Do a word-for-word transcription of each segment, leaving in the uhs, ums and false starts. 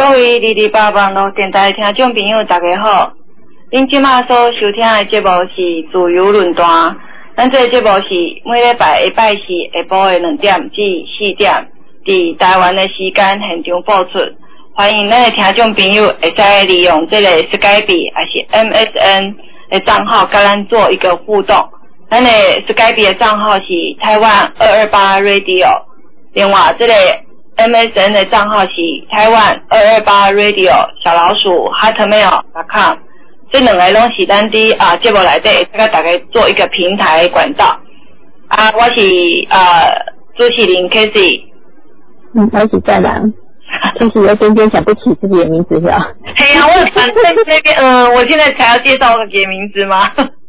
各位二二八网络电台听众朋友大家好，恁即马所收听的节目是自由论坛，咱这个节目是每礼拜下拜四下晡的两点至四点，伫台湾的时间现场播出。欢迎咱的听众朋友会使利用这个 Skype 还是 M S N 的账号跟咱做一个互动。咱的 Skype 的账号是台湾二二八 Radio， 另外这个 M S N 的账号是台湾二二八 Radio 小老鼠 hotmail 点 com， 这两个拢是咱伫啊节目内底会跟大家做一个平台管道。啊，我是呃主持人 Casey， 嗯，我是在人，其实有点点想不起自己的名字了。 嘿呀、啊，我反正这边嗯、呃，我现在才要介绍我的名字吗？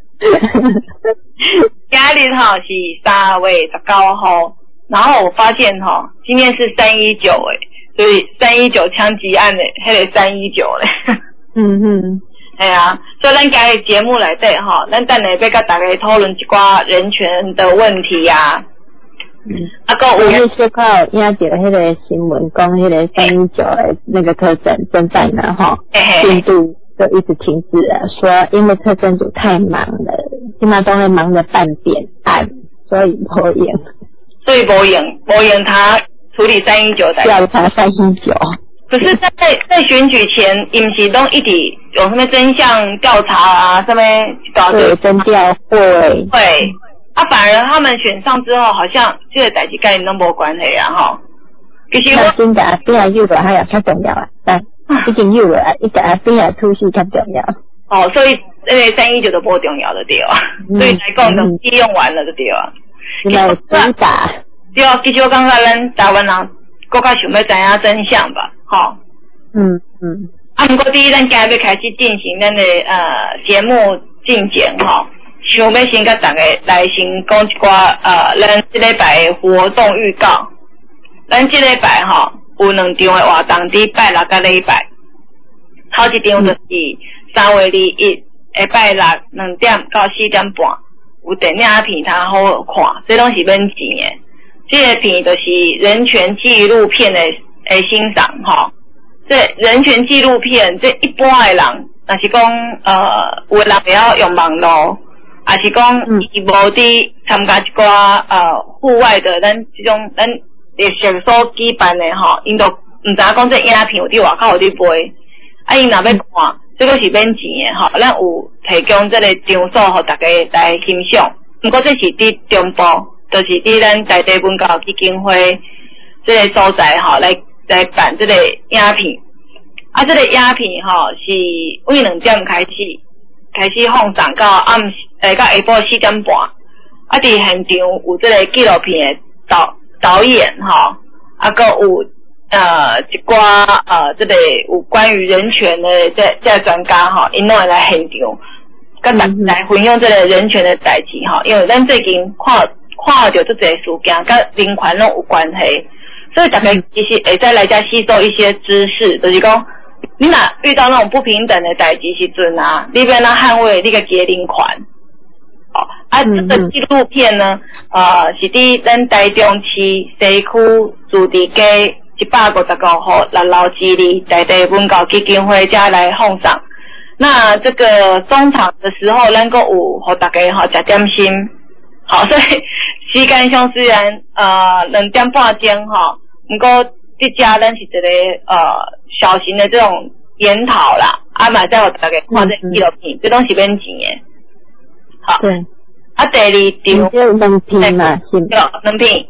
今日哈是三月十九号。然后我发现哈，今天是三一九诶，所以三一九枪击案诶，迄个三一九咧。 嗯嗯， 哎呀，所以咱今日节目内底哈，咱等下要甲大家讨论一寡人权的问题呀。 嗯， 啊个有我是靠压着迄个新闻讲迄个三一九诶那个特侦侦办呢哈，进度就一直停滞了，说因为特侦组太忙了，今嘛都在忙着办扁案，所以拖延。 所以无用，无用他处理三一九的调查三一九。 可是在，在在选举前，伊毋是都一直有什么真相调查啊，什么搞对侦调会会啊，反而他们选上之后，好像这个代志跟你都无关系啊，吼。其实我真的啊，边啊有了还有较重要啊，但已经有了啊，一个啊边啊出事较重要。 哦，所以这个三一九都不重要的对啊，嗯、所以来讲都利用完了的对啊。 现在主打对啊，其实我感觉咱台湾人更加想要知影真相吧，吼。 嗯嗯。 啊，不过第一，咱今日要开始进行咱的呃节目进前吼，想要先甲大家来先讲一寡呃，咱这礼拜的活动预告。咱这礼拜吼有两场的活动，伫拜六甲礼拜。头一场就是三月二一下拜六两點到四點半。有電影片它好看，這攏是免錢的。這個片就是人權紀錄片的的欣賞吼。這人權紀錄片，這一般的人，若是講呃，有的人會曉用網絡，還是講伊無佇參加一寡呃戶外的咱這種咱歷史所舉辦的吼，因都毋知影講這影片有佇外口有佇賣，啊因若要看。這個是免錢的吼，咱有提供這個場所予大家來欣賞。不過這是佇中部，就是佇咱在地文教基金會這個所在吼，來來辦這個影片。啊，這個影片吼是為兩點開始，開始放送到暗誒到下晡四點半。啊，佇現場有這個紀錄片的導導演吼，啊個有。呃，一寡呃，這個有關於人權的這這專家哈，因攏會來現場，跟大家來分享這個人權的代誌哈。因為咱最近看看到這個事件，跟人權攏有關係，所以大家其實會再來家吸收一些知識，就是講，你若遇到那種不平等的代誌時陣啊，你要哪捍衛你個嘅人權。哦，啊，這個紀錄片呢，呃，是佇咱台中市西區朱迪街。一百五十九號六樓之里在地文教基金會家來放送。那這個中場的時候，咱個有給大家吼食點心。好，所以時間上雖然呃兩點半鐘吼，不過這家咱是一個呃小型的這種研討啦，啊嘛再給大家看這紀錄片，這東西免錢的。好。對。啊，第二場。 只有兩片嘛，是。 對，兩片。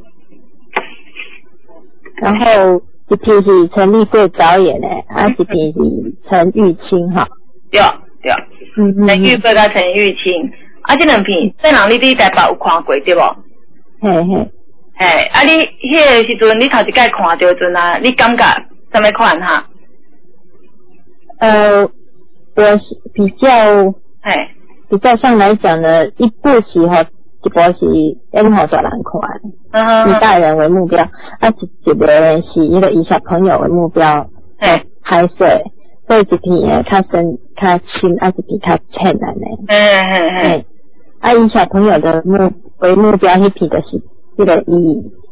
然後一片是陳立貴導演的，啊一片是陳玉清哈。 對對，嗯，陳玉貴甲陳玉清，啊這兩片，這人你佇台北有看過對無？ 嘿嘿， 嘿，啊你迄個時陣你頭一擺看到陣啊，你感覺什麼款哈？ 呃，我是比較，嘿，比較上來講呢，一部戲哈。一部是演互大人看，以大人為目標，啊一一個是一個以小朋友為目標所拍攝，所以一片誒較深較深，啊一片較淺難誒。嗯嗯嗯。啊以小朋友的目為目標，迄片就是迄個以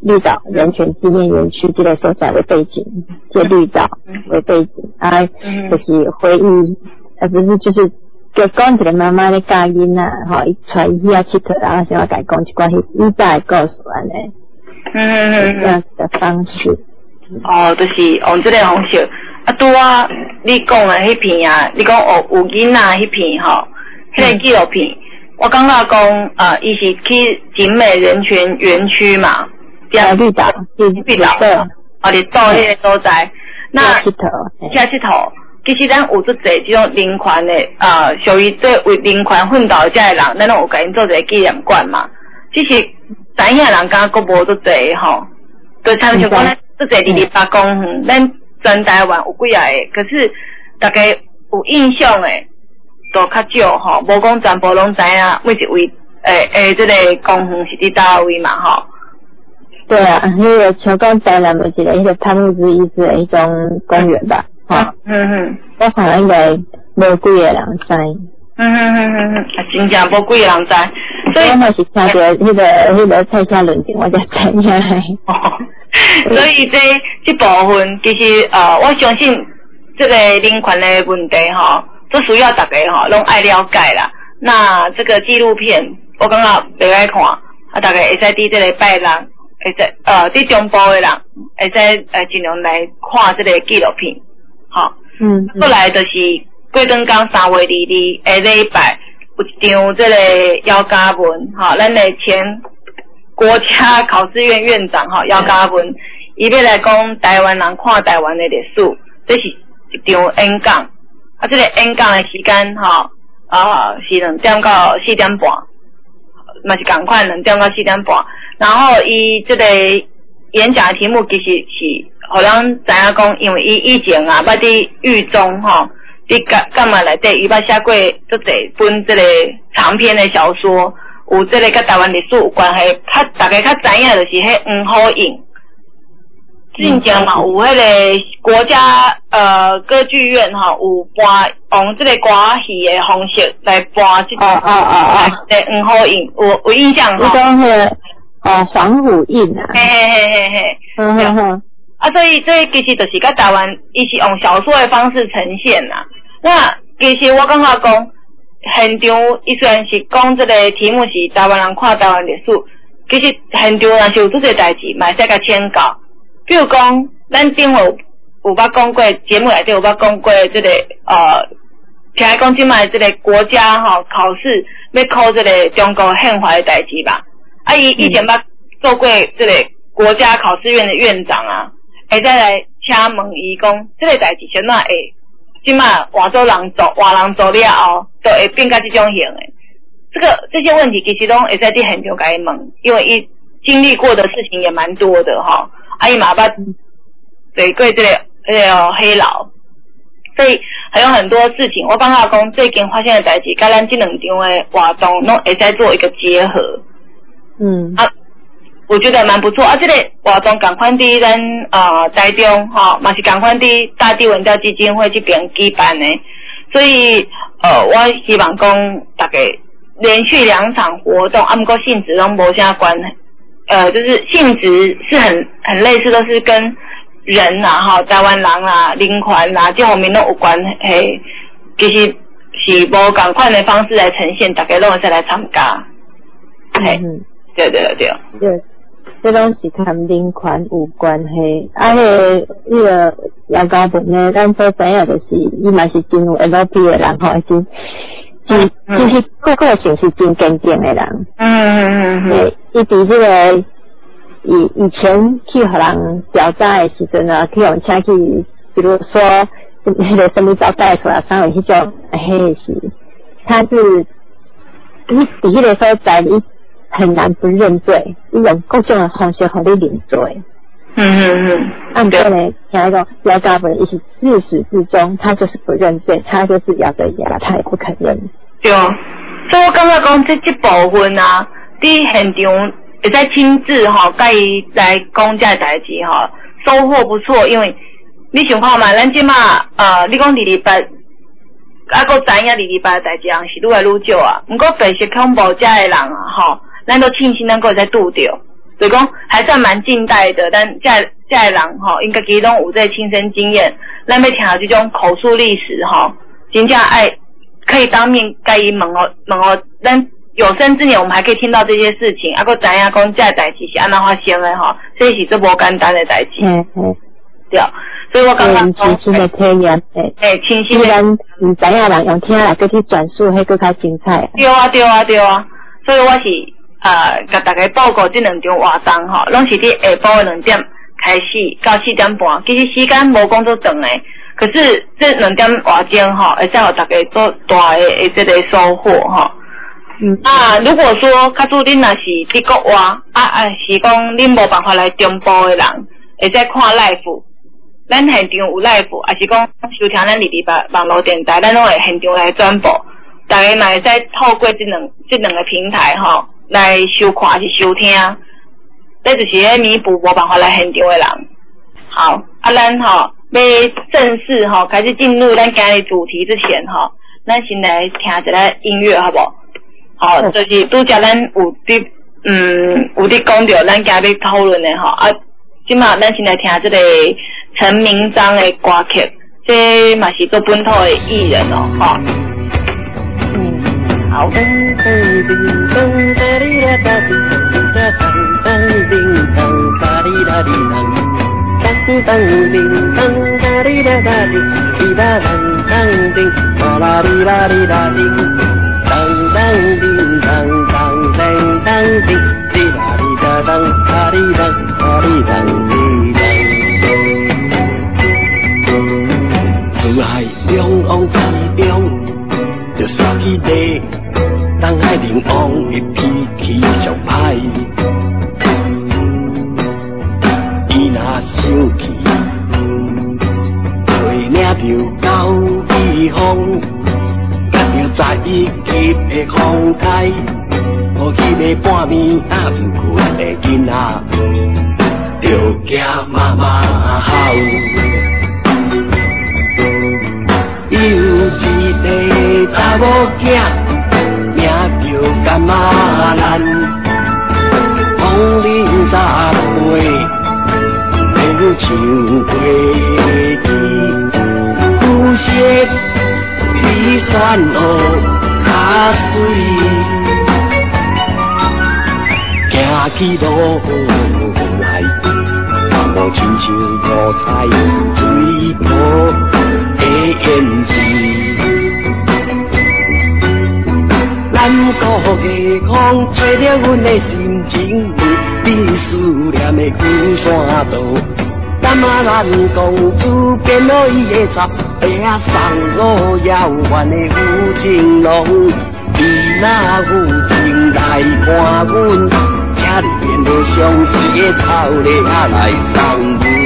绿岛人权纪念园区这个所在为背景，这绿岛为背景，啊，就是回忆，呃，不是就是。就讲一个妈妈咧教囡仔，吼，伊带伊去遐佚佗，然后想要甲伊讲一寡迄以前的故事安尼。嗯嗯这样的方式。 哦，就是用这个方式。啊，拄啊，你讲的迄片啊，你讲有有囡仔迄片吼，迄个纪录片，我感觉讲啊，伊是去景美人权园区嘛， 啊，绿岛， 绿岛，啊，你到迄个所在，那佚佗， 遐佚佗。其实咱有足侪这种人权的，呃，属于这为人权奋斗遮的人，咱拢有甲因做一个纪念馆嘛。只是知影人敢国无足侪吼，就参像讲咱足侪二二八公园，咱全台湾有几啊个，可是大家有印象的都较少吼，无讲全部拢知影每一位诶诶，这个公园是伫倒位嘛吼。 对啊，迄个像讲台南有一个迄个潘木之医师的一种公园吧。啊，嗯嗯，我看应该无几个人知。 嗯嗯嗯嗯嗯，啊，真正无几个人知。 所以我嘛是听着迄个迄个蔡家论证，我才知影。 哦，所以这这部分其实呃，我相信这个人权的问题哈，都需要大家哈拢爱了解啦。那这个纪录片，我感觉袂歹看，啊，大家会使伫这个拜六，会使呃伫中部的人会使呃尽量来看这个纪录片。好，嗯，后来就是过灯港三月二二下礼拜有一场这个姚嘉文，哈，咱的前国家考试院院长哈姚嘉文，伊要来讲台湾人看台湾的历史，这是一场演讲，啊，这个演讲的时间哈啊是两点到四点半，嘛是同款两点到四点半，然后伊这个演讲的题目其实是。互咱知影讲，因为伊以前啊，捌伫狱中吼，伫干干嘛内底，伊捌写过足侪本即个长篇的小说，有即个甲台湾历史有关系。较大家较知影就是迄黄虎印，真正嘛有迄个国家呃歌剧院吼有搬用即个歌戏的方式来搬即个哦哦哦，对黄虎印，有有印象吼。 你讲迄个哦黄虎印啊？ 嘿嘿嘿嘿嘿， 嗯哼哼。 啊，所以这其实就是甲台湾，伊是用小说的方式呈现啦。那其实我感觉讲，现场伊虽然是讲这个题目是台湾人看台湾历史，其实现场若是有这些代志，嘛会使甲请教。比如讲，咱顶有有捌讲过节目内底有捌讲过这个呃，听来讲即卖这个国家吼、哦、考试要考这个中国宪法的代志吧。啊，伊以前捌做过这个国家考试院的院长啊。会再来请问伊讲，这个代志先哪会，即马换做人做，换人做了后，就会变甲这种型诶。这个这些问题其实拢会在伫现场甲伊问，因为伊经历过的事情也蛮多的哈。啊，伊嘛捌对过这个这个黑牢，所以还有很多事情，我感觉讲最近发现的代志，甲咱这两场的活动拢会再做一个结合。嗯。啊。我觉得蛮不错啊！这个活动同款伫咱呃台中吼，嘛是同款伫大地文教基金会这边举办的，所以呃，我希望讲大家连续两场活动，啊，不过性质拢无啥关，呃，就是性质是很很类似，都是跟人呐、啊、哈，台湾人啦、人权啦这方面都有关系，其实是无同款的方式来呈现，大家拢会使来参加。嘿、嗯，对对对对。这拢是跟人权有关系，啊，迄个迄个姚嘉文呢，咱所知影就是伊嘛是真有 L P 的人吼，真真其实个个性是真坚定的人。嗯嗯嗯嗯。伊伫这个以以前去互人调查的时阵啊，去用请去，比如说迄个什么招待所啊，啥迄种，嘿是，他是伊伫迄个所在伊。很难不认罪，伊用各种的方式互你认罪。嗯嗯嗯。按过呢，听讲姚嘉文伊是自始至终，他就是不认罪，他就是咬着牙，他也不肯认。 对啊，所以我感觉讲这这部分啊，伫现场会使亲自吼，甲伊来讲这代志吼，收获不错。因为你想看嘛，咱即马呃，你讲二二八。啊，搁知影二二八的代志人是愈来愈少啊。毋过白色恐怖遮的人啊，吼，咱都庆幸咱搁会使拄着， 所以讲还算蛮近代的，但这这人吼，应该其拢有这亲身经验，咱要听这种口述历史吼，真正爱可以当面甲伊问哦问哦，咱有生之年我们还可以听到这些事情，啊，佮知影讲这代志是安怎发生的吼，这是最无简单的代志。嗯嗯，对，所以我感觉亲身的体验，诶， 诶，亲身的， 虽然唔知影人用听来佮去转述，迄个较精彩。 对啊对啊对啊，所以我是呃，甲大家报告这两场活动吼，拢是伫下晡的两点开始到四点半，其实时间无讲做长诶，可是这两点外钟吼，会使互大家做大诶诶这个收获吼。嗯啊，如果说较拄恁若是伫国外，啊啊是讲恁无办法来中部诶人，会使看 live， 咱现场有 live， 还是讲收听咱里里网网络电台，咱拢会现场来转播，大家嘛会使透过这两这两个平台吼来收看还是收听，这就是咧弥补无办法来现场诶人。好，啊咱吼要正式吼开始进入咱今日主题之前吼，咱先来听一个音乐好不好？好，就是拄则咱有伫嗯有伫讲到咱今日讨论诶吼，啊，即马咱先来听这个陈明章诶歌曲，这嘛是做本土诶艺人哦，吼。嗯，好。 当叮当当当当叮，滴啦滴哒当，哒滴当，哒滴当滴当。四海两岸之中，就三起地，东海龙王的脾气上歹，伊若生气，会领着高气风。在伊急的风台，我迄个半暝啊不困的囡仔，就惊妈妈吼。伊有一个查某囝，名叫干妈兰，芳龄十岁，就像花枝，有些。你酸哦，较水，行起路来，无亲像五彩水波的胭脂。咱各个空吹着阮的心情，你思念的金山道。干嘛咱公主见到伊的插白送我遥远的有情郎，伊若有情来看阮，请你变作相思的草粒来送阮。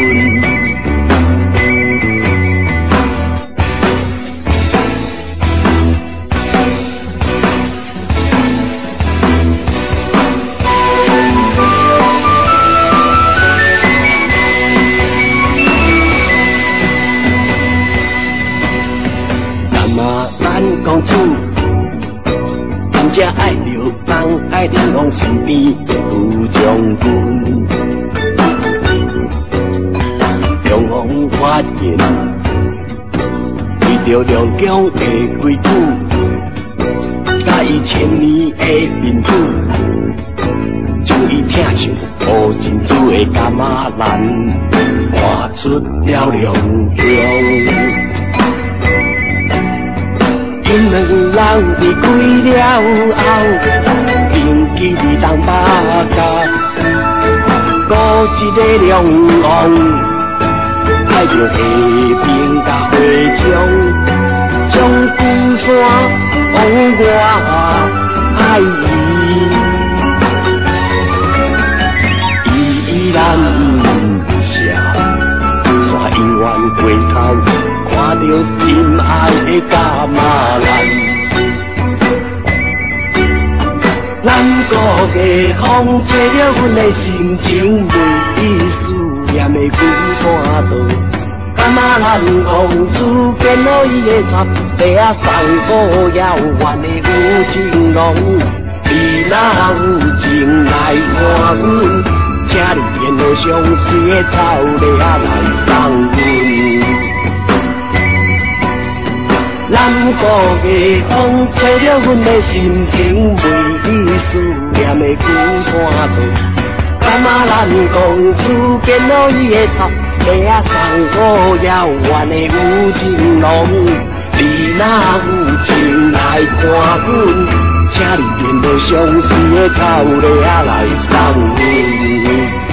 公主真正爱着人，爱着我身边的有将军。中央发现，为着两江的规矩，甲伊千年的民主，将伊疼像乌珍珠的柑仔兰，看出了亮光。因两人离开了后，铭记你当巴家，孤一个两王，爱着下边甲花枪，将孤山往我爱伊，伊依然不舍，山永远回头。看着心爱的柑仔兰，咱各个风吹着阮的心情，袂思念的金山道。柑仔兰公主见到伊的插白送我遥远的有情郎，伊若有情来看阮。 请你沿着相思的草掠来送阮。南国夜风吹着阮的心情，为你思念的孤山岛。干嘛咱公主见到伊的草，掠啊送我遥远的有情郎。你若有情来看阮，请你沿着相思的草掠来送阮。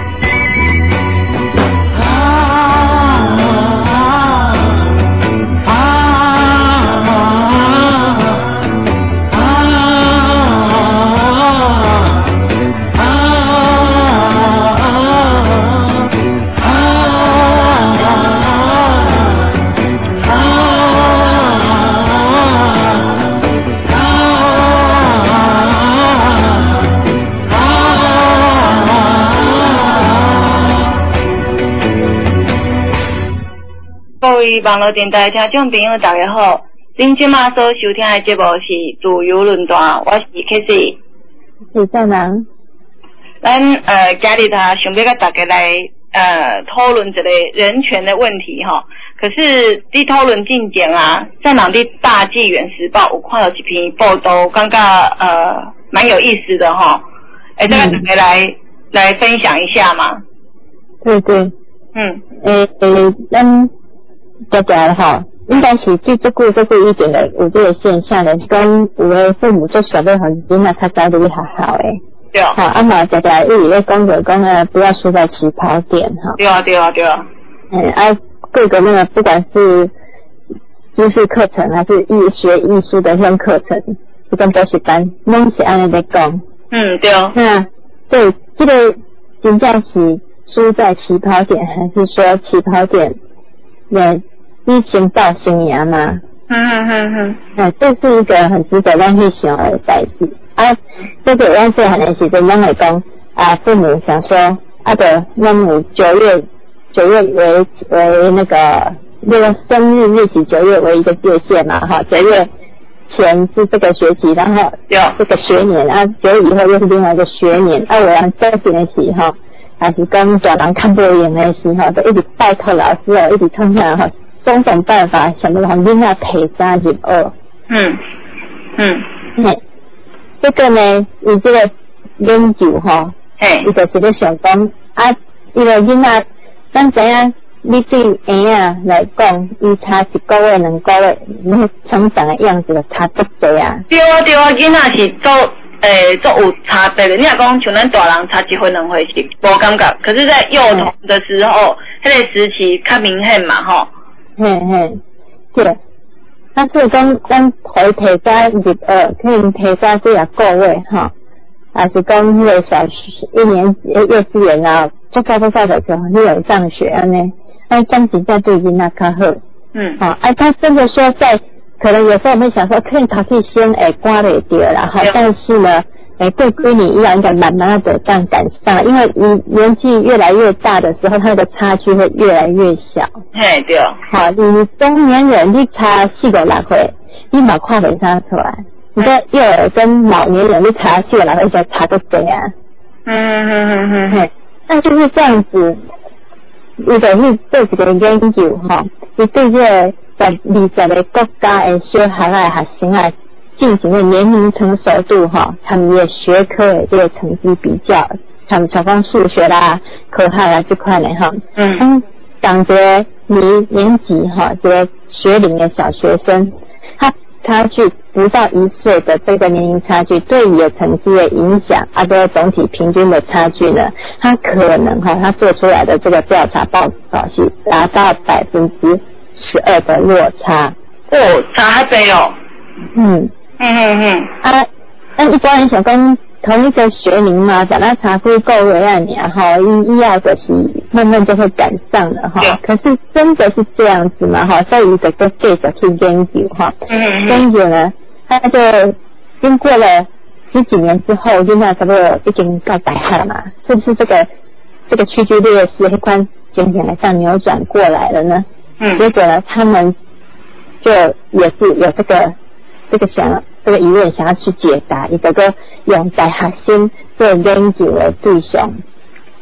各位网络电台听众朋友大家好，您即马所收听的节目是自由论坛，我是 K C， 是正人。 咱呃今日啊想要甲大家来呃讨论一个人权的问题哈。可是伫讨论进前啊，在人伫大纪元时报有看到一篇报道，感觉呃蛮有意思的哈，哎，再跟大家来、嗯、来分享一下嘛。 对对， 嗯， 诶诶，咱。大家哈，应该是对这句这句意见的有这个现象的，是讲有的父母做想要让囡仔较早入去学校诶。 对啊。 好，啊嘛，大家一直在讲着讲啊，不要输在起跑点哈。 对啊，对啊，对啊。 嗯，啊，各个那个不管是知识课程还是艺学艺术的那种课程，这种补习班，拢是安尼在讲。 嗯，对啊。 那对这个真正是输在起跑点，还是说起跑点？那以前造新年嘛， 嗯嗯嗯嗯， 哎，这是一个很值得咱去想的代志。啊，这个咱细汉的时阵，咱会讲啊，父母想说，啊的，咱有九月九月为为那个那个生日日期，九月为一个界限嘛，哈，九月前是这个学期，然后这个学年啊，九月以后又是另外一个学年，啊，我们这边的时候。还是讲大人看不厌的时候，都一直拜托老师哦，一直通下哈，种种办法想要让囡仔提早入学。 嗯嗯， 嘿，这个呢，以这个研究哈，嘿，伊就是咧想讲啊，伊个囡仔，咱知影，你对婴仔来讲，伊差一个月、两个月，你成长的样子就差足多啊。 对啊对啊，囡仔是做。诶，都有差别的。你若讲像咱大人差一岁两岁是无感觉，可是在幼童的时候，迄、嗯、个时期较明显嘛，吼。 嘿嘿，对。啊，所以讲，咱可以提早入学，可能提早几啊个月，吼，还是讲迄个小一年级幼稚园啊，足早足早就就你有上学安尼，啊，这样子才对囡仔较好。嗯。好、啊，哎，他真的说在。可能有时候我们想说，可能他可以先诶刮了一点啦，哈，但是呢，诶对归你依然应该慢慢的这样赶上，因为你年纪越来越大的时候，它的差距会越来越小。 嘿，对。 好，你中年人你差四五六岁，你马看不上出来，你的幼儿跟老年人你差四五六岁才差得多啊。嗯嗯嗯嗯嗯，那就是这样子，你得去做一个研究哈，你对这个。在二十个国家的小孩的学生啊，进行的年龄成熟度哈，他们的学科的这个成绩比较，他们像讲数学啦、科学啦这块呢哈，嗯，感觉年年级哈，这个学龄的小学生，他差距不到一岁的这个年龄差距，对你的成绩的影响啊，对总体平均的差距呢，他可能哈，他做出来的这个调查报告是达到百分之。十二的落差哦，差还多哦。 嗯嗯嗯嗯啊，那一般人想讲同一个学龄嘛，把它差几个月啊年哈，医医药的是慢慢就会赶上了哈。可是真的是这样子嘛哈？所以这个继续去研究哈。嗯嗯。研究呢，他就经过了十几年之后，现在差不多已经到大学了嘛，是不是这个这个区距劣势一关渐渐的这样扭转过来了呢？嗯，结果呢，他们就也是有这个这个想这个疑问，想要去解答，一个个用大学生做研究的对象，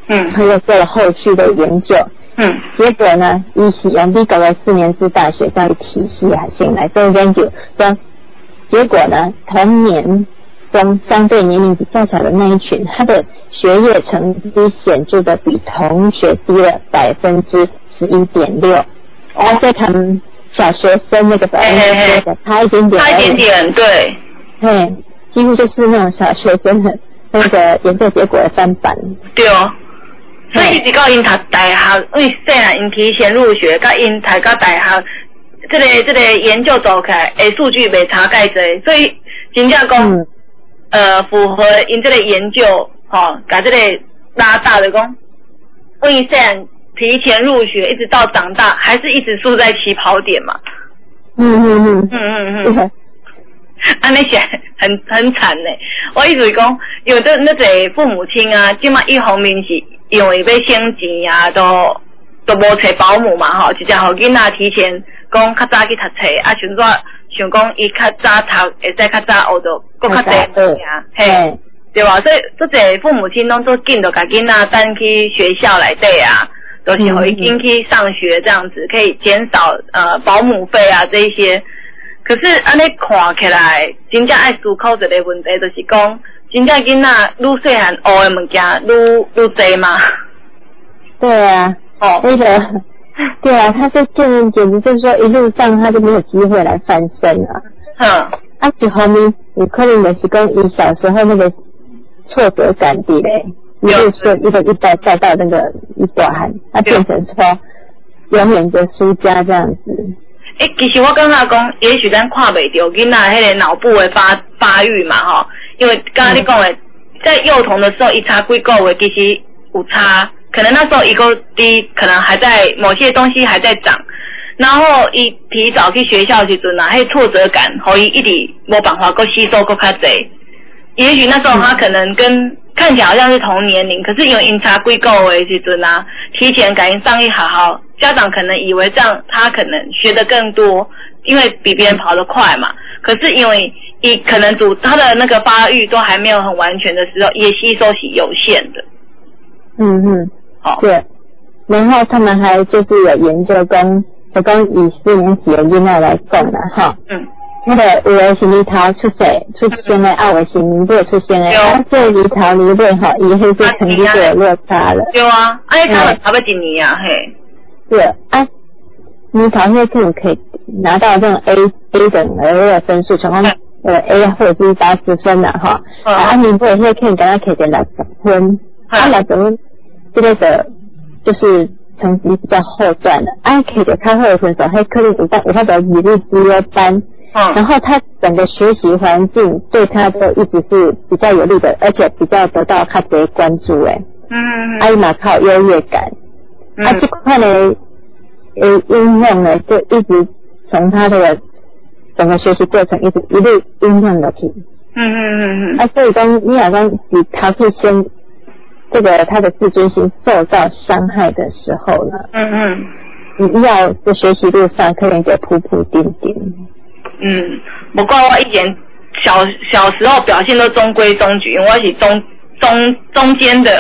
嗯，他又做了后续的研究，嗯，结果呢，伊是用美国的四年制大学教育体系还先来做研究，这结果呢，同年中相对年龄比较小的那一群，他的学业成绩显著的比同学低了百分之十一点六，而在他们小学生那个百分之的差一点点， 差一点点，对， 对，几乎就是那种小学生的那个研究结果的翻版， 对哦。所以一直到因读大学，因为细汉因提前入学，甲因读到大学，这个这个研究做起来，诶，数据袂差介侪，所以真正讲，嗯、呃，符合因这个研究，吼、哦，甲这个拉大的讲，因为细汉提前入学，一直到长大，还是一直输在起跑点嘛。 嗯嗯嗯嗯嗯嗯。安尼是很很惨嘞！我意思讲，有的那些父母亲啊，即马一方面是因为要省钱啊，都都无找保姆嘛吼，直接互囡仔提前讲较早去读册，啊，像说想讲伊较早读，会使较早学到更较侪物件，嘿，对吧？所以这些父母亲拢都紧着甲囡仔等去学校内底啊，都是互伊紧去上学这样子，可以减少呃保姆费啊这一些。可是安尼看起来，真正爱思考一个问题，就是讲，真正囡仔愈细汉学的物件愈愈多嘛。 对啊，哦，那个，对啊，他这简直简直就是说，一路上他就没有机会来翻身啊。嗯。啊，一方面有可能就是讲，伊小时候那个挫折感的嘞，一路顺一个一代再到那个一大汉，他变成说永远的输家这样子。 诶、欸，其实我感觉讲，也许咱看袂到囡仔迄个脑部的发发育嘛，吼，因为刚刚你讲的，在幼童的时候，一差几个月其实有差，可能那时候一个低，可能还在某些东西还在长，然后伊提早去学校时阵啊，迄挫折感，互伊一直无办法够吸收够较侪。也许那时候他可能跟看起来好像是同年龄，可是因为因差几个月时阵啊，提前赶因上一好好。家长可能以为这样他可能学得更多，因为比别人跑得快嘛。可是因为一可能主他的那个发育都还没有很完全的时候，也吸收是有限的。 嗯嗯，好，对。然后他们还就是有研究跟就跟以四年级的囡仔来讲啦，哈。嗯。那个有的是里头出世出现的，啊，有的是年尾出现的，啊，这里头里尾哈，伊迄个成绩就有落差了。 对啊，啊，伊差了差不多一年啊，嘿。 对啊，你考那可能可以拿到这种 A A 等的分数，像讲呃 A 或者是八十分啦哈，啊你不会可以跟他可以给六十分，啊六十分这个的就是成绩比较后段的，啊可以给他后的分数，还可能有法有法得一日资优班，然后他整个学习环境对他都一直是比较有利的，而且比较得到他直接关注诶，嗯，啊伊嘛靠优越感。啊，这块的呃应用呢，就一直从他的整个学习过程一直一路应用下去。嗯嗯嗯嗯。啊，所以讲你好像你他可以先这个他的自尊心受到伤害的时候呢，嗯嗯，你要在学习路上可能就铺铺垫垫。 嗯，不过我以前小小时候表现都中规中矩，因为我是中中中间的。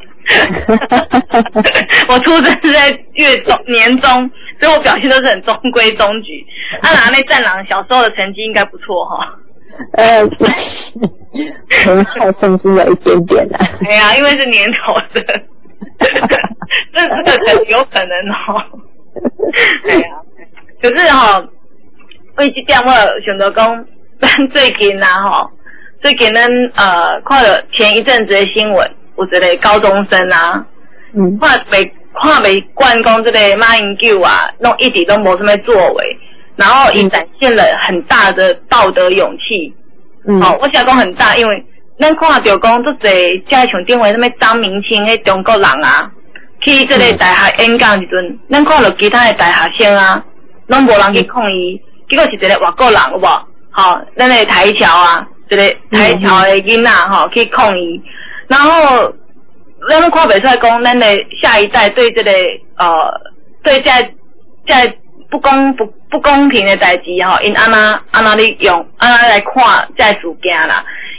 我出生是在月中年中，所以我表现都是很中规中矩。啊，拿那战狼小时候的成绩应该不错哈。 呃，很好，甚至有一点点啦。 哎呀，因为是年头的，这这个可有可能哦。哎呀，可是哈、哦，我这点我想到讲，咱最近啊哈，最近咱呃看了前一阵子的新闻。有一个高中生啊，嗯，看袂看袂惯讲这个马英九啊，拢一直都无什么作为，然后伊展现了很大的道德勇气。嗯，哦，我想讲很大，因为咱看到讲这个加像顶位什么张明清迄中国人啊，去这个大学演讲时阵，咱看到其他的大学生啊，拢无人去抗议，结果是一个外国人有无？好、哦，咱个台侨啊，一个台侨的囡仔吼去抗议。然后，咱们看袂出来讲，咱的下一代对这个呃，对这这不公不不公平的代志吼，因安那安那哩用安那来看这事件啦。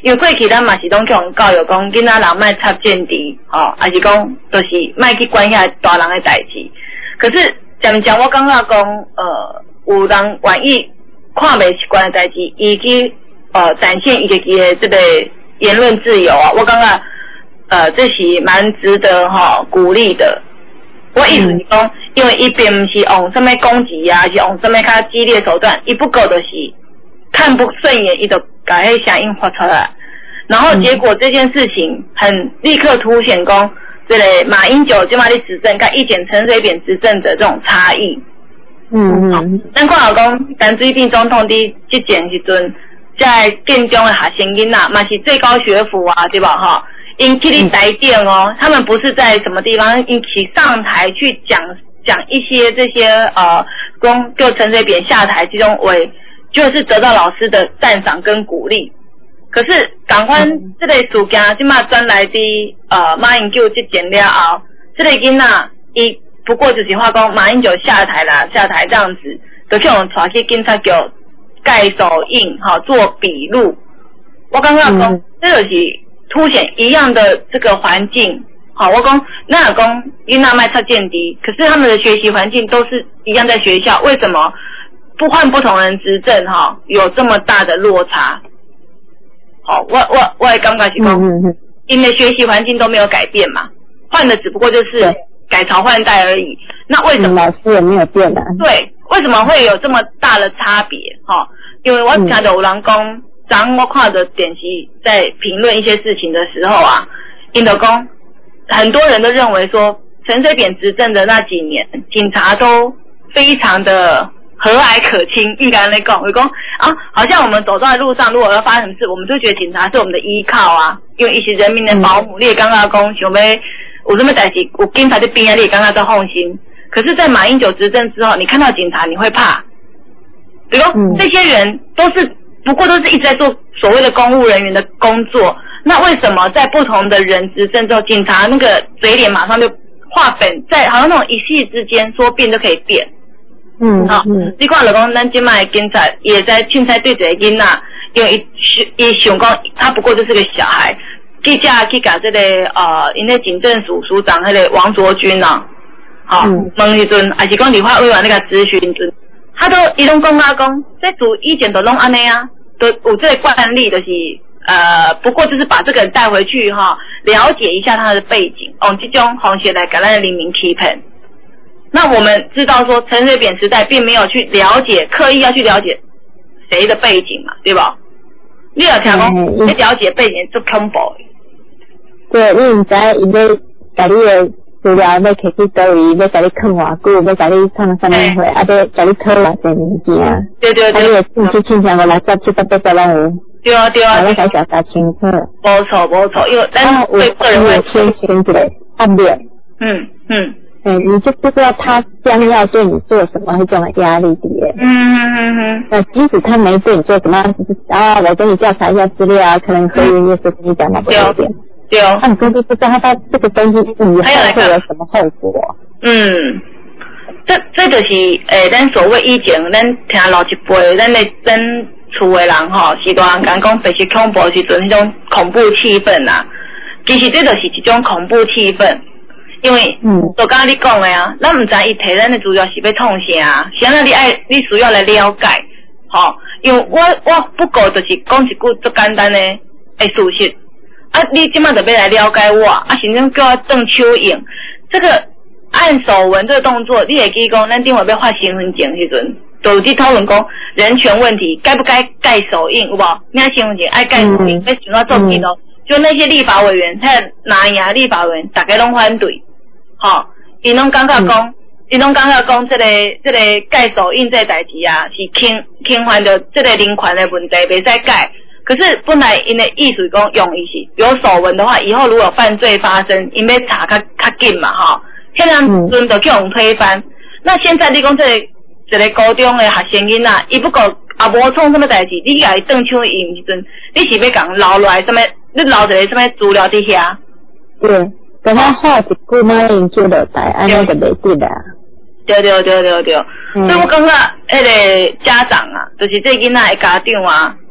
因为过去咱嘛是拢叫教育讲，囡仔人莫插政治，吼，还是讲就是莫去管遐大人的代志。可是渐渐我感觉讲，呃，有人愿意看袂习惯的代志，以及呃展现伊自己的这个言论自由啊，我感觉呃这是蛮值得哈、哦、鼓励的。我意思是讲，因为伊并毋是用什么攻击啊，是用什么较激烈手段，伊不过就是看不顺眼，伊就把迄声音发出来。然后结果这件事情很立刻凸显讲，这个马英九今嘛的执政跟以前陈水扁执政的这种差异。 嗯嗯。 咱看到讲，陈水扁总统伫之前时阵，在建中的学生囡仔嘛是最高学府啊，对吧？哈，因去哩台顶哦，他们不是在什么地方，一起上台去讲讲一些这些呃，公就陈水扁下台这种为，就是得到老师的赞赏跟鼓励。可是赶快这个事件即马转来的呃马英九执政了后，这个囡仔伊不过就是话讲马英九下台啦，下台这样子，就去用带去警察局盖手印，哈，做笔录。我刚刚讲，这个是凸显一样的这个环境。好，我讲那讲囡仔卖插间谍，可是他们的学习环境都是一样在学校，为什么不换不同人执政哈，有这么大的落差？好，我我我也感觉是讲，因为学习环境都没有改变嘛，换的只不过就是改朝换代而已。那为什么老师也没有变啊？ 对，为什么会有这么大的差别？哈，因为我听到有人讲，昨我看到电视在评论一些事情的时候啊，因就讲很多人都认为说，陈水扁执政的那几年，警察都非常的和蔼可亲，应该来讲，我讲啊，好像我们走在路上，如果要发生什么事，我们就觉得警察是我们的依靠啊，因为伊是人民的保姆。嗯、你也刚刚讲，想要有什么代志，有警察在边啊，你也刚刚在放心。可是，在马英九执政之后，你看到警察你会怕，比如、嗯、这些人都是不过都是一直在做所谓的公务人员的工作，那为什么在不同的人执政之后，警察那个嘴脸马上就画粉，在好像那种一夕之间说变就可以变？嗯，好、哦，你看老公，咱今麦警察也在凊彩对一个囡仔，因为伊伊想讲他不过就是个小孩，记者去甲这个呃，因为警政署署长那个王卓君啊，好、哦，问迄阵还是讲立法委员那个咨询阵，他都伊拢讲啊讲，这组以前都拢安尼啊，都有这个惯例，就是呃，不过就是把这个人带回去哈、哦，了解一下他的背景，用这种方式来给咱的人民批判。那我们知道说，陈水扁时代并没有去了解，刻意要去了解谁的背景嘛，对吧？你要听讲，你了解背景就恐怖。 对，你唔知伊要甲你的资料要摕去倒位，要甲你藏偌久，要甲你藏啥物货，啊，要甲你讨偌济物件。对对对。啊，你的信息清查我来做七八八八拢有。 对啊对啊。 我甲查查清楚。 无错无错，因为咱对个人会先先一个暗恋。 嗯嗯。 嗯，你就不知道他将要对你做什么，那种压力的耶。嗯嗯嗯嗯。那即使他没对你做什么，啊，我跟你调查一下资料啊，可能合约也是跟你讲那不有点。 对哦。 那你根本不知道他这个东西以后会有什么后果。 嗯，这这就是诶，咱所谓以前咱听老一辈，咱的咱厝的人吼，时代人讲讲白色恐怖时阵，迄种恐怖气氛呐、啊，其实这就是一种恐怖气氛。因为，嗯，就刚你讲的啊，咱唔知伊摕咱的资料是要创啥，现在你爱你需要来了解，吼、哦，因为我我不过就是讲一句最简单的诶事实，啊，你即马就要来了解我，啊，甚至叫我动手印，这个按手纹这个动作，你会记讲，咱顶回要发身份证时阵，就去讨论讲人权问题，该不该盖手印，有无？你看身份证爱盖手印，要想要做记录，就那些立法委员，他拿牙立法委员，大家拢反对。吼，伊拢感觉讲，伊拢感觉讲，这个这个盖手印这代志啊，是侵侵犯着这个人权的问题，袂使盖。可是本来因的意思讲，用意是有手纹的话，以后如果犯罪发生，因要查较较紧嘛，吼，迄样阵就叫人推翻。那现在你讲这个一个高中的学生囡仔，伊不过也无创什么代志，你甲伊动手印时阵，你是要讲留落来什么？你留一个什么资料伫遐？ 对。跟他画一句马英九落台，安尼就袂得啦。 对对对对对，嗯、所以我感觉迄个家长啊，就是这囡仔的家长啊，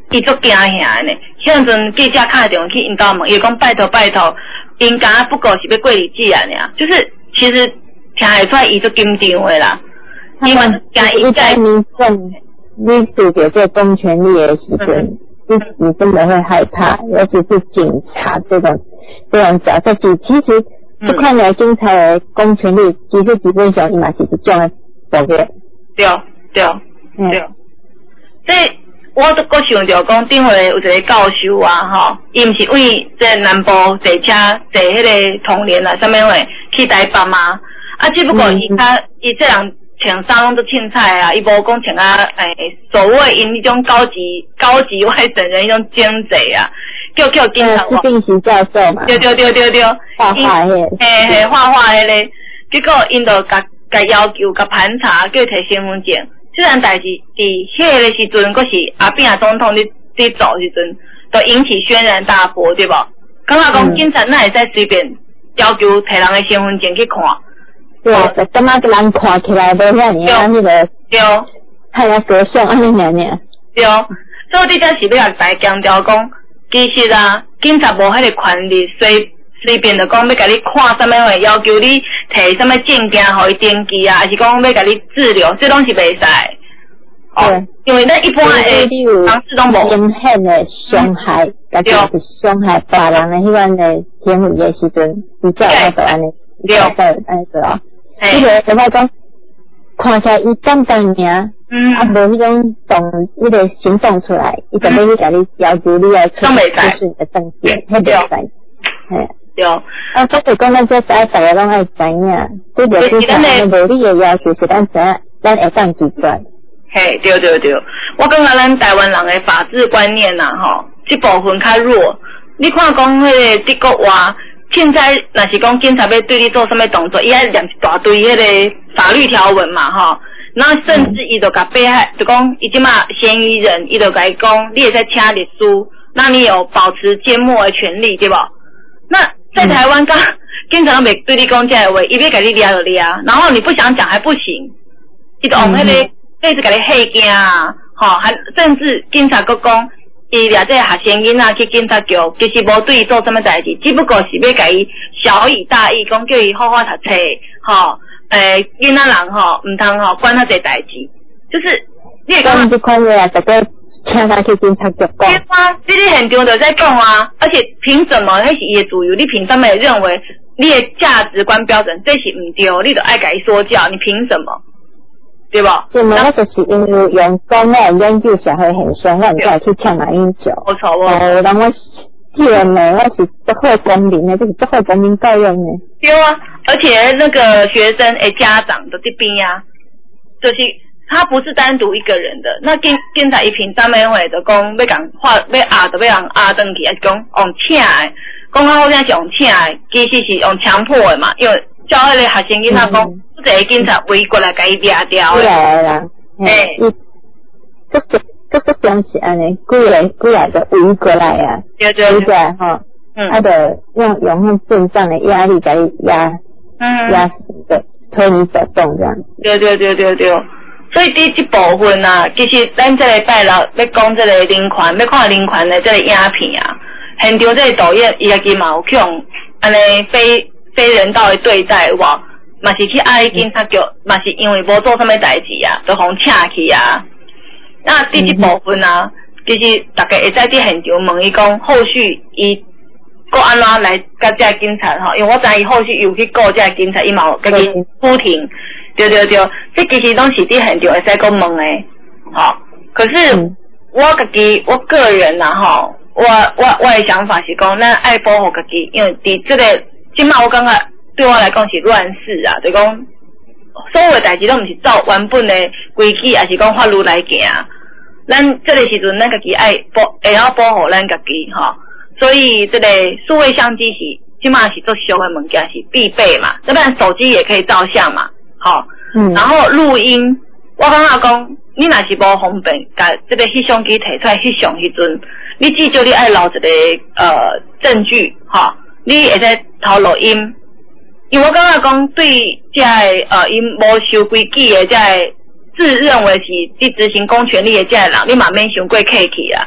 伊足惊吓呢。迄阵记者打电话去因兜问，伊讲拜托拜托，因家不过是要过日子啊尔，就是其实听会出来伊足紧张的啦。因为惊伊在民众，你拄着这公权力的时阵，你你真的会害怕，尤其是警察这种这种角色。其其实这块呢，警察的公权力其实基本上伊嘛是一种的保护。 对对对，所以我都搁想着讲，顶回有一个教授啊，吼，伊毋是为这南部坐车坐迄个童年啊，啥物话去台北嘛，啊，只不过伊较伊这人穿衫拢都凊彩啊，伊无讲穿啊，诶，所谓因迄种高级高级外省人迄种奸贼啊，叫叫警察。 是定时教授嘛？ 对对对对对， 画画迄个， 嘿嘿，画画迄个，结果因就甲甲要求甲盘查，叫摕身份证。这件代志伫迄个时阵，阁是阿扁啊总统伫伫做时阵，都引起轩然大波，对无？感觉讲警察哪会使随便要求摕人的身份证去看？ 对，就感觉个人看起来无遐尔啊，迄个对， 害啊高尚安尼尔尔。 对，所以我伫遮是要甲大家强调讲，其实啊，警察无迄个权利随随便就讲要甲你看啥物话，要求你摕啥物证件互伊登记啊，还是讲要甲你滞留，这拢是袂使。哦，因为咱一般诶方式拢无。 明显诶伤害，甲就是伤害别人诶迄款诶行为诶时阵，伊才会安尼，伊才会安尼做哦。迄个就话讲，看起来伊简单尔，嗯，啊无迄种动迄个行动出来，伊就要去甲你要求你要出就是你的证件，迄个使，嘿。 对，啊， 所以讲咱这知，大家拢爱知影，这就是咱诶无理诶要求是咱知影，咱会当拒绝。 嘿，对对对，我感觉咱台湾人诶法治观念呐，吼，这部分较弱。你看讲迄个德国话，凊彩若是讲警察要对你做什么动作，伊爱念一大堆迄个法律条文嘛，吼。然后甚至伊就甲被害，就讲伊即马嫌疑人，伊就甲伊讲，你也在请律师，那你有保持缄默的权利，对不？那在台湾，刚警察没对你讲这个话，伊要甲你抓就抓，然后你不想讲还不行，伊就用迄个类似甲你吓惊啊，吼，还甚至警察佫讲，伊掠这个学生囡仔去警察局，其实无对伊做什么代志，只不过是要甲伊小以大义，讲叫伊好好读册，吼，诶，囡仔人吼唔通吼管他这代志，就是你会讲这款话就个。请他去警察局讲。 对啊，这个现场就在讲啊，而且凭什么那是伊的自由？你凭什么认为你的价值观标准这是唔对？你就爱甲伊说教，你凭什么？对吧？ 对嘛，我就是因为用讲我研究社会现象，我唔再去请马英九。 冇错哦。 呃，让我既然呢，我是做好公民的，这是做好公民教育呢。 对啊，而且那个学生诶家长的这边呀，就是。他不是单独一个人的，那警警察一凭啥物话就讲要讲话要压就要人压登去，还是讲用请的？讲较好听是用请的，其实是用强迫的嘛，因为叫迄个学生囡仔讲，一个警察围过来甲伊抓掉的。 过来啦，嘿，伊足足足足种是安尼，过来过来就围过来啊， 对对对， 对吼，嗯，啊，就用用用阵仗的压力甲伊压，嗯，压的推你走动这样子。 对对对对对。所以伫这部分啊，其实咱这个拜六要讲这个林权，要看林权的这个影片啊，现场这个导演伊家己嘛有去用安尼非非人道的对待，有无？嘛是去爱警察局，嘛是因为无做什么代志啊，就互请去啊。那伫这部分啊，其实大家会在伫现场问伊讲，后续伊搁安怎来甲这警察吼？因为我知伊后续有去告这警察，伊嘛有家己出庭。对对对，这其实拢是伫现场会使讲问诶，吼。可是、嗯、我家己我个人呐、啊，吼，我我我的想法是讲，咱爱保护家己，因为伫这个即马我感觉对我来讲是乱世啊，就讲所有的代志都毋是照原本的规矩，还是讲法律来行。咱这个时阵，咱家己爱保，会晓保护咱家己，吼。所以这个数位相机是即马是做小的物件是必备嘛，要不然手机也可以照相嘛。好，嗯，然后录音，我感觉讲，你若是无方便，甲这个翕相机摕出来翕相迄阵，你至少你爱留一个呃证据，哈，你会使偷录音，因为我感觉讲，对这呃因无守规矩的这自认为是去执行公权力的这人，你嘛免伤过客气啦。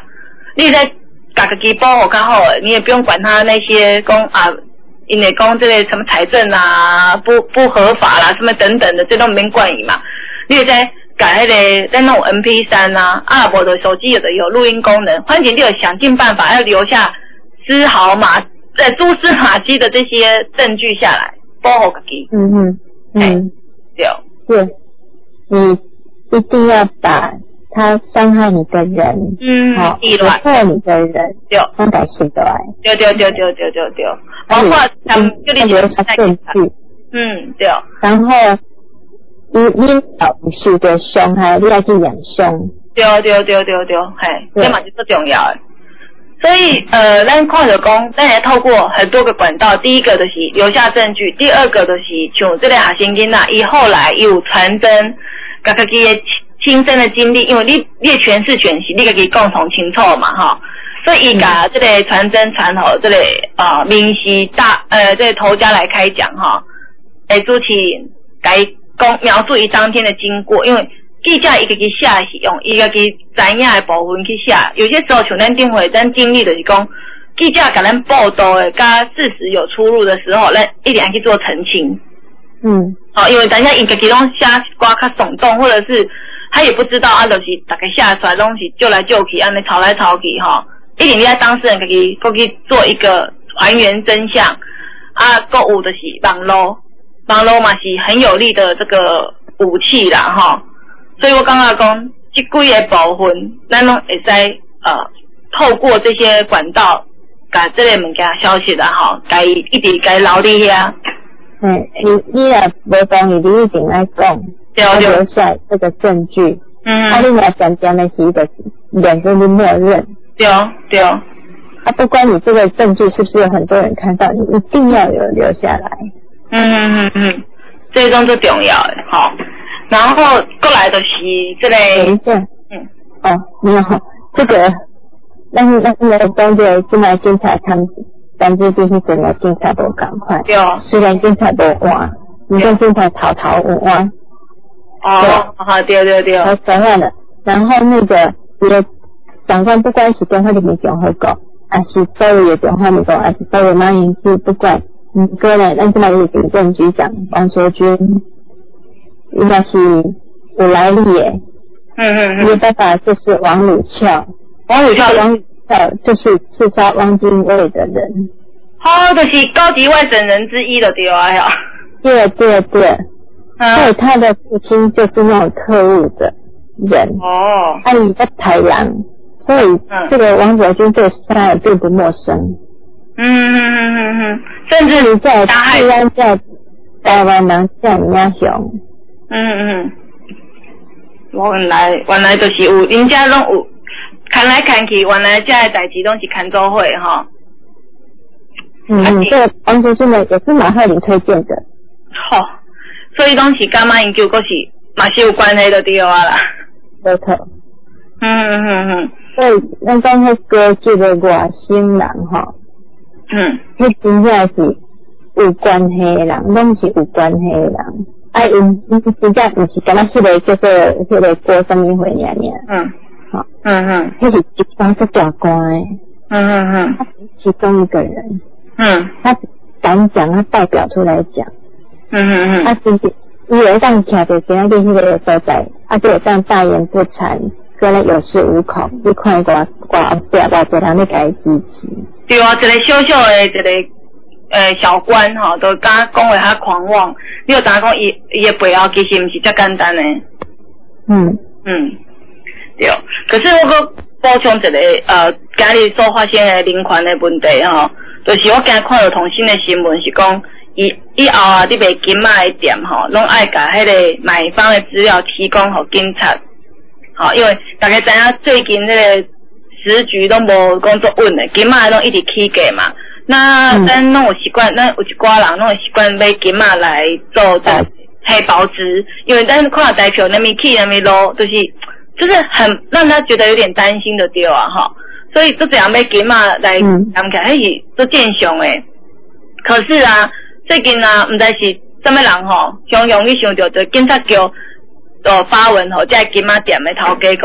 你在家自己保护较好诶，你也不用管他那些讲啊，因为讲这个什么财政啊，不不合法啦，什么等等的，这都免管伊嘛。你也在改迄个在那种 M P 三 啊，啊无的手机有的有录音功能，反正你有想尽办法要留下丝毫马呃蛛丝马迹的这些证据下来，保护自己。 嗯嗯嗯， 对对，你一定要把他伤害你的人， 嗯， 好， 意伤害你的人， 对， 应该写出来。 对对对对对对对，包括他们就你留下证据。 嗯，对。 然后你你要不是的伤害，你要去养伤。 对对对对对，嘿，这嘛是最重要的。所以呃，咱看着讲，咱也透过很多个管道，第一个就是留下证据，第二个就是像这个学生囡仔，伊后来有传真，甲自己的亲身的经历，因为你你的诠释权是你家己共同清楚嘛，哈，所以伊甲这个传真传好这个啊明熙大呃这个头家来开讲哈，诶主持人该讲描述伊当天的经过，因为记者伊家己写是用伊家己知影的部分去写，有些时候像咱顶回咱经历就是讲，记者甲咱报道的甲事实有出入的时候，咱一定要去做澄清。 嗯， 好、哦，因为等一下伊家己拢写瓜较耸动，或者是他也不知道啊，就是大概写出来东西救来救去，安尼吵来吵去哈，一定要当事人家己过去做一个还原真相啊，购物就是网络，网络嘛是很有力的这个武器啦哈。所以我刚刚讲，这几个部分，咱拢会使呃透过这些管道，把这类物件消息啦吼，该一直该留伫遐。 嗯，你你若无讲，你一定来讲，要留下这个证据。嗯。啊，你若讲讲的是一个两种的默认。 对对。啊， 不管你这个证据是不是有很多人看到，你一定要有留下来。 嗯嗯嗯嗯，这种最重要的，好。然后过来的是这个， 等一下，嗯，哦，没有，这个，但是但是我讲这个现在警察他们，但是就是整个警察都赶快， 对哦， 虽然警察都换，你跟警察逃逃有换， 哦，好，对对对， 他转换了，然后那个你的长官不管是电话里面讲好讲，还是所有的电话里讲，还是所有马英九不管，嗯，个人，咱现在是警政局长王卓君。应该是有来历耶，嗯嗯嗯，你的爸爸就是王鲁翘， 王鲁翘， 王鲁翘就是刺杀汪精卫的人， 哦，就是高级外省人之一的对啊呀， 对对对，还有他的父亲就是那种特务的人，哦，他是在台湾，所以这个王卓君对他也并不陌生， 嗯嗯嗯嗯嗯，甚至在台湾在台湾人叫人家熊。 嗯嗯，原来原来就是有，人家拢有看来看去，原来这个代志拢是看做伙哈。 嗯嗯，这个王卓君的也是马赫林推荐的。 好、哦，所以拢是跟马英九阁是嘛是有关系的对啊啦。 没错。 嗯嗯嗯嗯。 所以咱讲迄歌剧的外省人哈，嗯，迄真正是有关系的人，拢是有关系的人。啊，因因真正不是干那迄个叫做迄个过生日会尔尔。嗯，好，嗯嗯，迄是一帮做大官诶。嗯嗯嗯，他其中一个人。嗯，他敢讲，他代表出来讲。嗯嗯嗯，他真是伊会当徛在今仔日迄个所在，啊，就会当大言不惭，可能有恃无恐。你看我我后壁偌侪人咧甲伊支持。 对啊，一个小小诶一个。呃，小官哈，都甲讲话较狂妄，你有知讲伊伊的背后其实毋是遮简单诶。嗯嗯，对。可是我阁补充一个呃，今日所发生诶人权诶问题吼，就是我今日看到同新诶新闻是讲，以以后啊，你卖金仔诶店吼，拢爱甲迄个买方诶资料提供互警察，吼，因为大家知影最近迄个时局都无工作稳诶，金仔拢一直起价嘛。那咱拢有习惯，咱有一寡人拢有习惯买金仔来做这黑保值，因为咱看台票那么起那么落，就是就是很让他觉得有点担心的对啊哈，所以就这样买金仔来谈起来，迄是做正常诶。可是啊，最近啊，毋知是什么人吼，常常去想到，就警察局呃发文吼，这金仔店诶头家讲，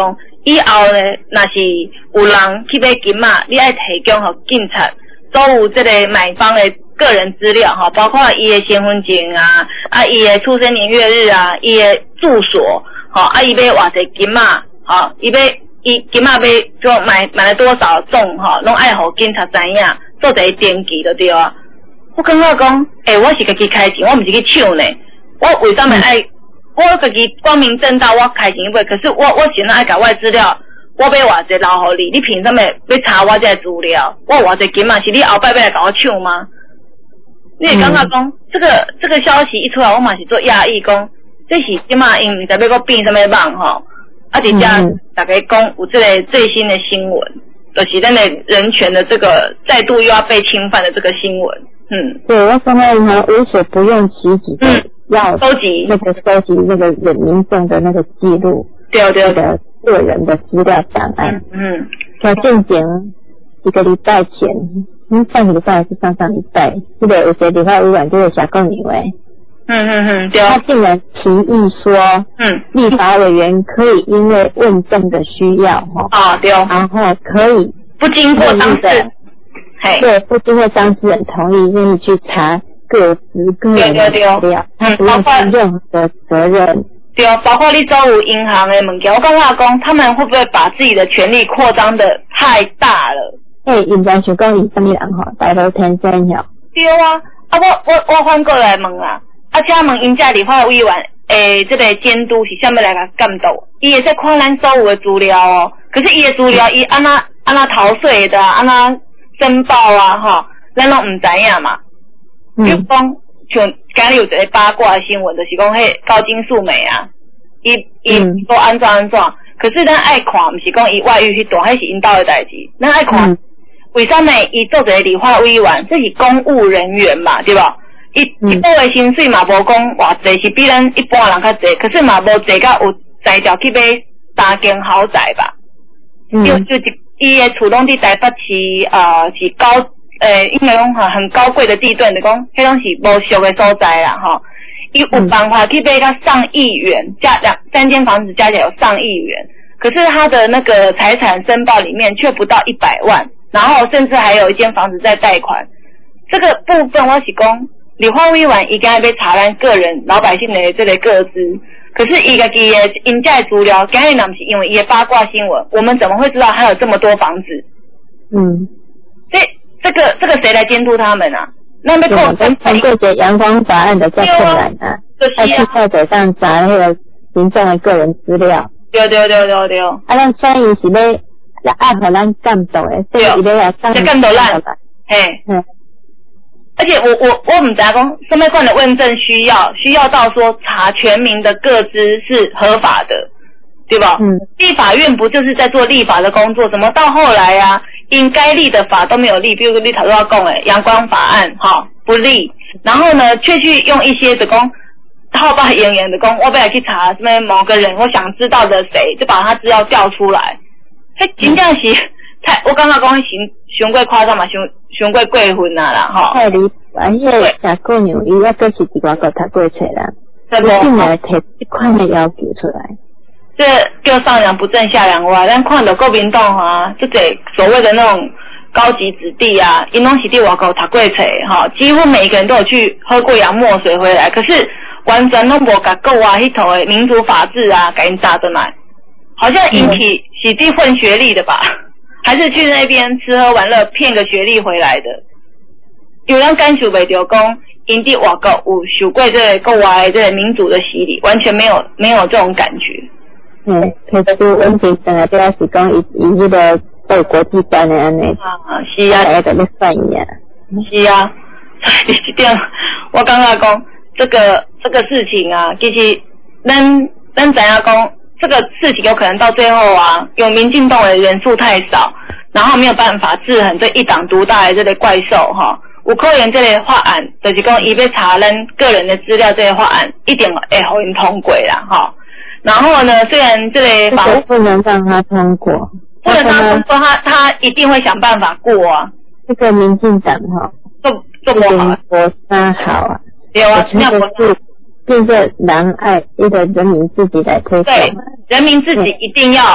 以后呢，若是有人去买金嘛，你爱提供给警察所有这个买方的个人资料哈，包括伊的身份证啊，啊伊的出生年月日啊，伊的住所，哈，啊伊买偌济金嘛，哈，伊买伊金嘛买就买买了多少种哈，拢爱互警察知影，做一个登记就对啊。我感觉讲，诶、欸，我是家己开钱，我毋是去抢呢，我为什么爱？我家己光明正大，我开钱买，可是我我现在爱甲我的资料，我买偌济留互你，你凭什么要查我这资料？我偌济金嘛，是你后摆要来甲我抢吗？你会感觉讲、嗯、这个这个消息一出来，我嘛是做讶异，讲这是即马因毋知要搁变什么网吼，啊，伫遮大家讲有这个最新的新闻，就是咱的人权的这个再度又要被侵犯的这个新闻，嗯， 对，我刚才呢无所不用其极的。嗯要收集那个收集那个人民众的那个记录， 对对的个人的资料档案。 嗯， 条件前几个礼拜前，嗯，上个礼拜还是上上礼拜，那个有些礼拜委员就是小公女委， 嗯嗯嗯，对， 他竟然提议说， 嗯， 立法委员可以因为问政的需要，哈， 啊对， 然后可以不经过当事， 对，不经过当事人同意，愿意去查。各自个人的资料，他不用负任何的责任。 对，包括你走有银行的物件，我感觉讲他们会不会把自己的权力扩张的太大了？ 诶，应该想讲伊什么人吼，大都天生哟。 对啊，啊我我我反过来问啊，啊请问因这立法委员诶，这个监督是啥物来甲监督？伊会使看咱所有的资料哦，可是伊的资料伊安那安那逃税的，安那申报啊，吼，咱拢唔知影嘛。比如讲，像今日有一个八卦的新闻，就是讲迄高金素梅啊，伊伊都安怎安怎，可是咱爱看，毋是讲伊外遇迄段，迄是因兜的代志，咱爱看，嗯、为什么伊做一个立法委员，这是公务人员嘛，对吧？伊一个月薪水嘛无讲偌济，是比咱一般人较济，可是嘛无济到有才调去买三间豪宅吧？嗯、就就伊的厝拢伫台北市呃是高。诶，应该讲哈很高贵的地段，就讲迄种是无俗的所在啦，吼。伊有办法去买到上亿元，加两三间房子加起来有上亿元，可是他的那个财产申报里面却不到一百万，然后甚至还有一间房子在贷款。这个部分我是讲，立法委员伊该要查咱个人老百姓的这个个资，可是伊家己的因这资料，今日若不是因为伊的八卦新闻，我们怎么会知道他有这么多房子？ 嗯， 这。这个这个谁来监督他们啊？那么扣跟通过这阳光法案的在困难啊，在去报纸上查那个民众的个人资料。 对对对对对。啊， 咱选伊是要要爱互咱监督的，所以伊要来监督咱。嘿，嗯。而且我我我唔知讲什么款的问政需要需要到说查全民的个资是合法的，对吧？嗯。立法院不就是在做立法的工作？怎么到后来啊？应该立的法都没有立，比如说你头都要讲诶，阳光法案哈不立，然后呢，却去用一些的讲好把演员的讲，我要来去查什么某个人，我想知道的谁，就把他资料调出来，嘿，真正是太，我刚刚讲行熊过夸张嘛，熊熊过过分啊啦哈。 太离谱，而且小姑娘伊要搁是伫外国读过册啦， 对不？ 竟然提这款的要求出来。 这叫上梁不正下梁歪，咱看到国民党啊，这个所谓的那种高级子弟啊，因拢是伫外国读过册哈，几乎每个人都有去喝过洋墨水回来，可是完全拢无甲国外迄头的民主法治啊，给因扎进来，好像引起是伫混学历的吧，还是去那边吃喝玩乐骗个学历回来的？有人感受袂到讲，因伫外国有受过这个国外这个民主的洗礼，完全没有没有这种感觉。 嗯，其实问题本来就是讲以以迄个做国际观的安尼， 啊，是啊， 大家在咧反映啊， 是啊，第一点，我感觉讲这个这个事情啊，其实咱咱知影讲这个事情有可能到最后啊，有民进党的人数太少，然后没有办法制衡这一党独大的这个怪兽哈。有可能这个法案就是讲伊要查咱个人的资料，这个法案一定会互因通过啦哈。然后呢，虽然这个法务不能让他通过， 不能让他通过，他他一定会想办法过啊。 这个民进党哈， 做做不好， 国三好啊， 对啊， 那不是变成难爱，一个人民自己来推动。 对，人民自己一定要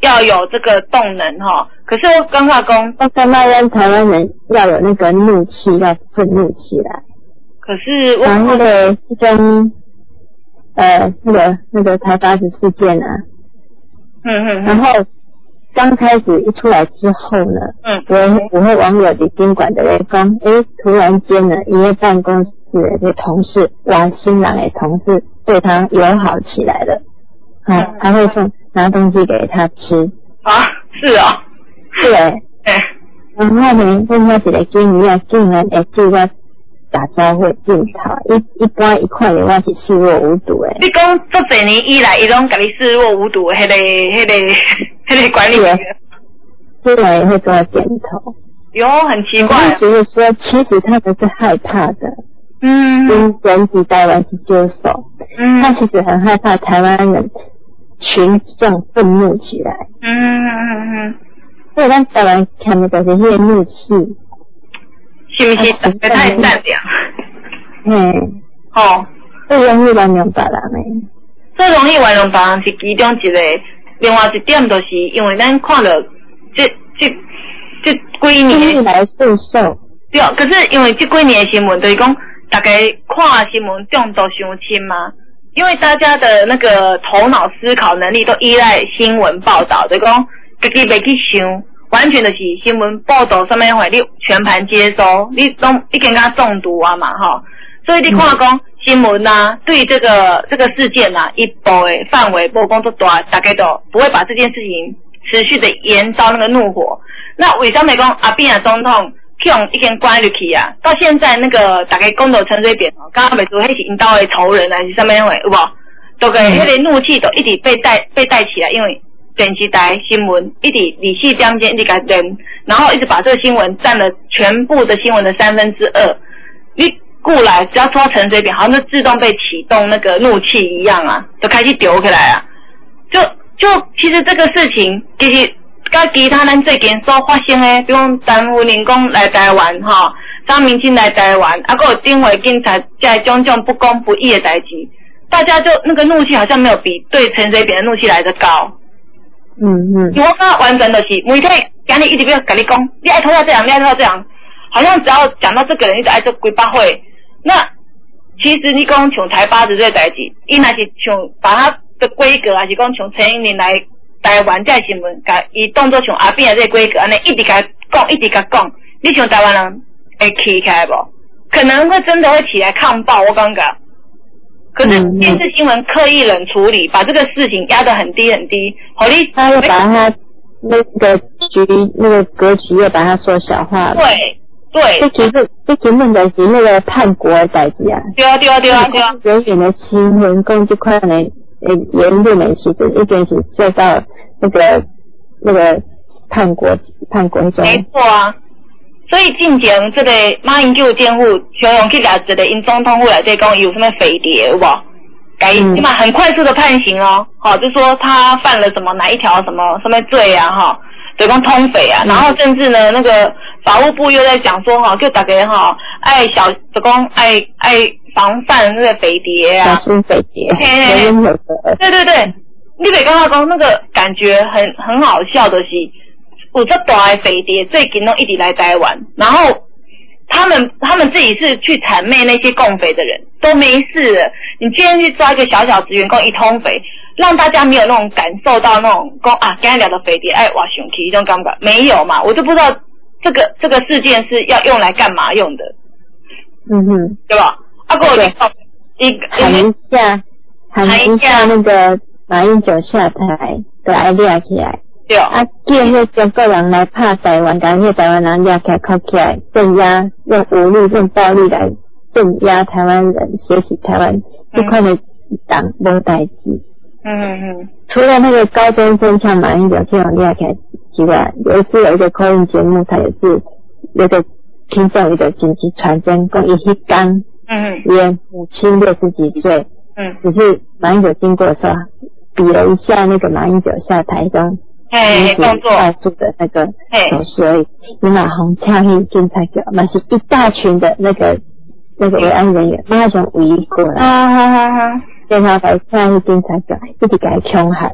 要有这个动能哈。可是我刚刚讲， 我感觉咱台湾人要有那个怒气，要愤怒起来。 可是我然后那个这种呃那个那个台八十事件啊， 嗯嗯， 然后刚开始一出来之后呢， 嗯， 我我会网友的宾馆的来讲，诶，突然间呢，因为办公室的同事，哇，新郎的同事对他友好起来了，好、哦，他会送拿东西给他吃啊，是啊、哦， 对， 哎， 然后呢，另外一个经理竟然会对我打招呼应讨，一一般一看的我是视若无睹诶。 你讲这几年以来，伊拢甲你视若无睹的，迄、那个、迄、那个、迄个管理员， 竟然也会跟我点头。 哟，很奇怪、啊。 我觉得说，其实他们是害怕的。 嗯。 跟整体台湾是接手。嗯。他其实很害怕台湾人群众愤怒起来。 嗯嗯嗯。 所以咱台湾看的就是迄个怒气。 是不是大家太善良？ 嗯， 哦， 最容易玩弄别人的。 最容易玩弄别人是其中一个，另外一点就是因为咱看到这这这几年。逆来顺受。 对，可是因为这几年的新闻，就是讲大家看新闻重度伤轻嘛，因为大家的那个头脑思考能力都依赖新闻报道，就是讲自己袂去想。完全的是新闻报道上面会你全盘接收，你都已经甲中毒啊嘛哈，所以你看讲、嗯、新闻啊，对这个这个事件啊，一波的范围曝光都大，大概都不会把这件事情持续的延烧那个怒火。那为什么讲阿扁啊总统用已经关入去啊？到现在那个大概讲到陈水扁哦，刚刚没说迄是因兜的仇人还是上面会有无？都个迄个怒气都一直被带被带起来，因为。电视台新闻一直理性中间一直给人，然后一直把这个新闻占了全部的新闻的三分之二。你过来只要说陈水扁，好像就自动被启动那个怒气一样啊，就开始丢起来啊。就就其实这个事情，其实跟其他咱最近所发生的，比如讲陈福仁讲来台湾哈，张明清来台湾，啊，还有顶回警察在种种不公不义的代志，大家就那个怒气好像没有比对陈水扁的怒气来得高。 嗯嗯， 我感觉完全就是媒体今日一直要跟你讲，你爱投到这样，你爱投到这样，好像只要讲到这个人，你就爱做几百回。那其实你讲像台八十这个代志，伊若是像把他的规格，还是讲像前一年来台湾这新闻，甲伊当作像阿扁的这个规格，安尼一直甲讲，一直甲讲，你像台湾人会起起来无？可能会真的会起来抗暴，我感觉。可是电视新闻刻意冷处理，把这个事情压得很低很低，好你他又把他那个局那个格局又把它缩小化了。 对对， 这其实这根本就是那个叛国的代志啊！ 对啊对啊对啊对啊！ 远远的新闻讲这块呢，呃，言论的时阵一定是受到那个那个叛国叛国那种。 没错啊。所以进前这个马英九监护形容去抓一个因总统府来这讲有什么匪谍有无？改起码很快速的判刑哦，好、哦，就说他犯了什么哪一条什么什么罪啊哈，就讲通匪啊，然后甚至呢那个法务部又在讲说哈，就大家哈爱小就讲爱爱防范那个匪谍啊， 小心匪谍， 嘿嘿嘿，对对对，你别刚刚讲那个感觉很很好笑的是。有这大的匪谍最近都一直来台湾，然后他们他们自己是去谄媚那些共匪的人，都没事了。你今天去抓一个小小职员共一通匪，让大家没有那种感受到那种讲啊，刚才聊的匪谍哎哇熊气这种感觉没有嘛？我就不知道这个这个事件是要用来干嘛用的， 嗯哼， 对吧？啊，给我一喊一下，喊一下那个马英九下台，都爱抓起来。 对啊，叫迄中国人来拍台湾，把迄台湾人抓起来、铐起来，镇压，用武力、用暴力来镇压台湾人，学习台湾这块的党无代志。 嗯嗯。 除了那个高中生像马英九这种抓起来之外，有一次有一个口音节目，他也是有个听众有个紧急传真，讲伊迄天，嗯，也母亲六十几岁，嗯，只是马英九经过的时候，比了一下那个马英九下台中。 嘿，动作快速的那个手势而已。你马红枪黑警察局，那是一大群的那个那个维安人员，马上围过来。啊哈哈哈！警察局、枪黑警察局一直给他恐吓。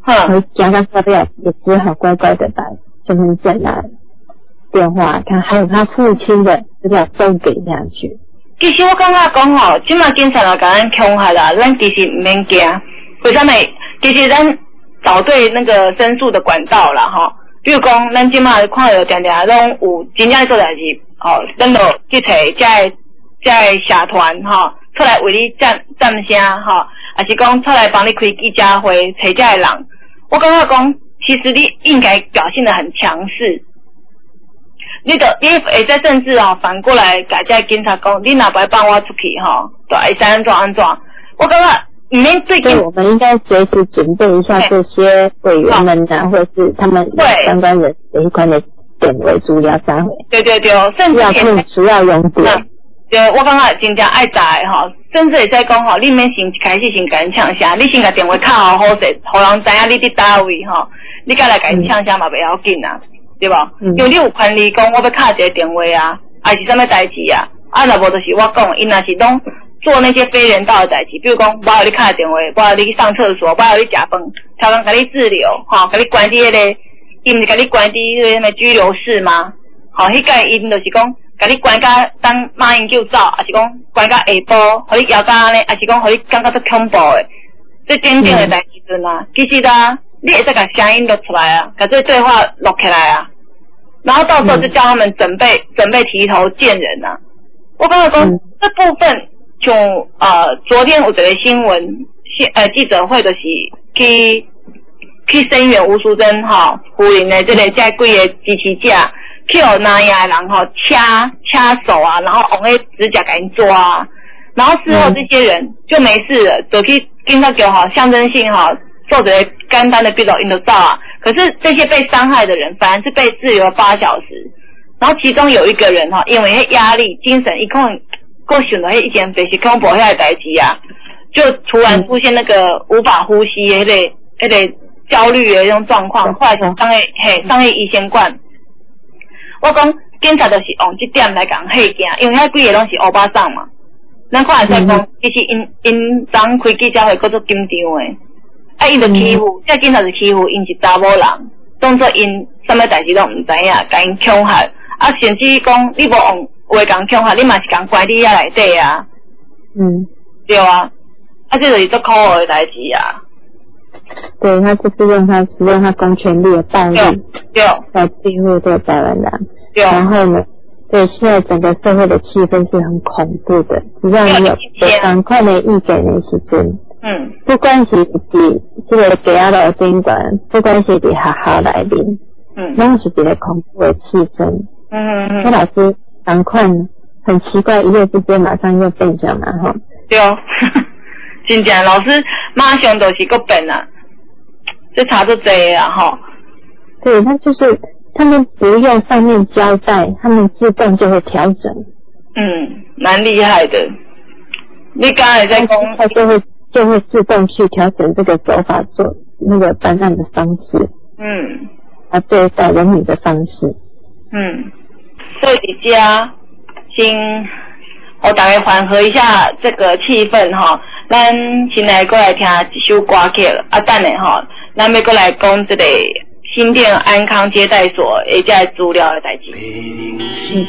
嗯，讲到这边也只好乖乖的把身份证啊、电话，他还有他父亲的资料都给下去。 其实我感觉讲吼，即马警察也甲咱恐吓啦，咱其实唔免惊。为什么？其实咱找对那个申诉的管道啦，吼。比如讲，咱即马看到定定拢有真正做代志，吼，等到去找这这社团吼，出来为你站站声吼，还是讲出来帮你开记者会，找这个人。我感觉讲，其实你应该表现得很强势。你就你会在政治啊、哦，反过来改这警察讲，你哪不帮我出去哈、哦，对，会使安怎安怎？我感觉你们最近， 我们应该随时准备一下这些委员们呐、啊，或者是他们相关人的一块的点位资料啥会。 对对对，甚至要控主要用户。 对，我感觉真正爱查的吼，甚至会使讲吼，你免先开始先甲人呛声，你先甲电话卡好好势，互人知影你伫倒位吼，你甲来甲人呛声嘛袂要紧啊。对吧？嗯、因为你有权利讲，我要卡一个电话啊，还是什么代志啊？啊，若无就是我讲，因若是拢做那些非人道的代志，比如讲，我要你卡电话，我要你去上厕所，我要你食饭，超人甲你滞留，吼、哦，甲你关伫迄、那个，伊毋是甲你关伫迄个什么拘留室吗？吼、哦，迄个因就是讲，甲你关到当马英九走，还是讲关到下晡，互你摇到安尼，还是讲互你感觉足恐怖的，最真正的代志阵啊，嗯、其实啊。你会再把声音录出来啊，把这对话录起来啊，然后到时候就叫他们准备、嗯、准备提头见人啊。我刚才说、嗯、这部分就呃，昨天有一个新闻，呃记者会就是去去声援吴淑珍哈夫人的这个这几个支持者，去有那样的人哈掐掐手啊，然后用那指甲给人抓、啊，然后事后这些人就没事了，走去跟他讲哈象征性哈。做着简单的闭路引都照啊，可是这些被伤害的人反而是被滞留八小时，然后其中有一个人哈，因为那压力、精神一控过想到那以前就是恐怖那个代志啊，就突然出现那个无法呼吸的那个那个焦虑的那种状况，后来就上去嘿上去医生馆。我讲警察就是用这点来讲吓惊，因为那几个拢是乌巴桑嘛，咱看会使讲，其实因因昨开记者会搁做紧张的。啊！因就欺负，这警察是欺负因是查某人，当作因什么代志都唔知影，甲因恐吓。啊，甚至讲你无用话讲恐吓，你嘛是讲关伫遐内底啊。嗯，对啊，啊，这就是做可恶的代志啊。 对，他就是用他使用他公权力的暴力， 对， 来庇护这个台湾人。 对， 然后呢，对，现在整个社会的气氛是很恐怖的，只要你有赶快的意见的时阵。嗯，不管是伫这个家楼宾馆，不管是伫学校内面，嗯，拢是一个恐怖的气氛。嗯嗯嗯。那老师赶快很奇怪，一夜之间马上又变上了哈。 对哦，真正老师马上就是个变啊，这差都多啊哈。 对，他就是他们不用上面交代，他们自动就会调整。 嗯，蛮厉害的。你刚才在讲， 他就会。就会自动去调整这个走法，做那个办案的方式，嗯，啊，对待人民的方式， 嗯，所以底下先我大概缓和一下这个气氛哈，咱先来过来听一首歌曲啊，等下哈，咱要过来讲这个新店安康接待所的这资料的代志。嗯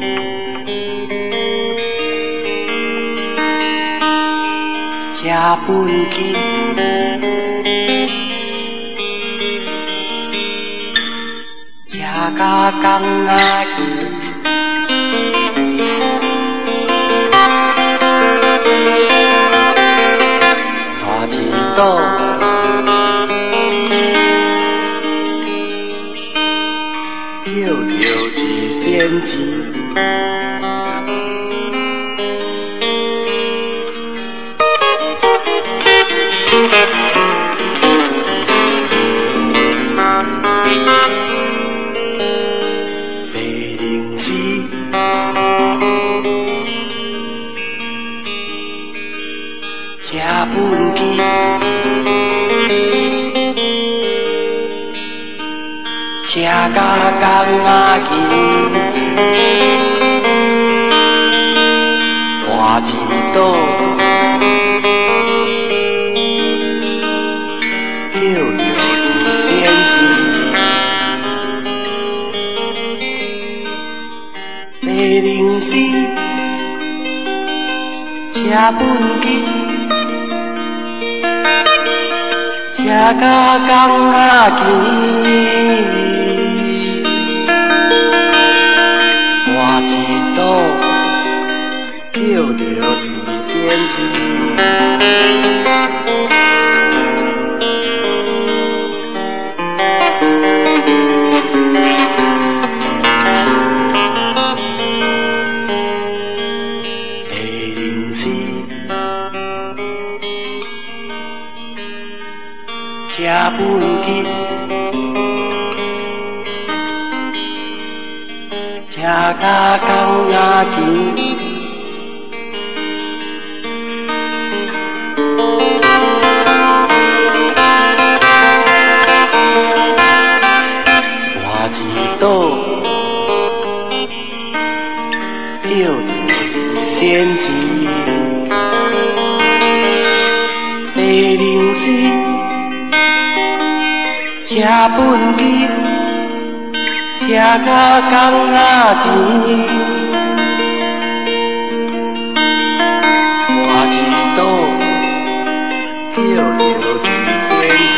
吃本金，吃甲公仔去，大钱岛，钓钓一仙钱。吃本钱，吃甲公仔去，大钱岛，钓钓本机，车甲江仔行，我一倒叫着一仙子。车本机，车甲江仔行，我一倒叫着是仙钱，地灵丝。车本机，车甲江仔行，我一倒叫着是仙子。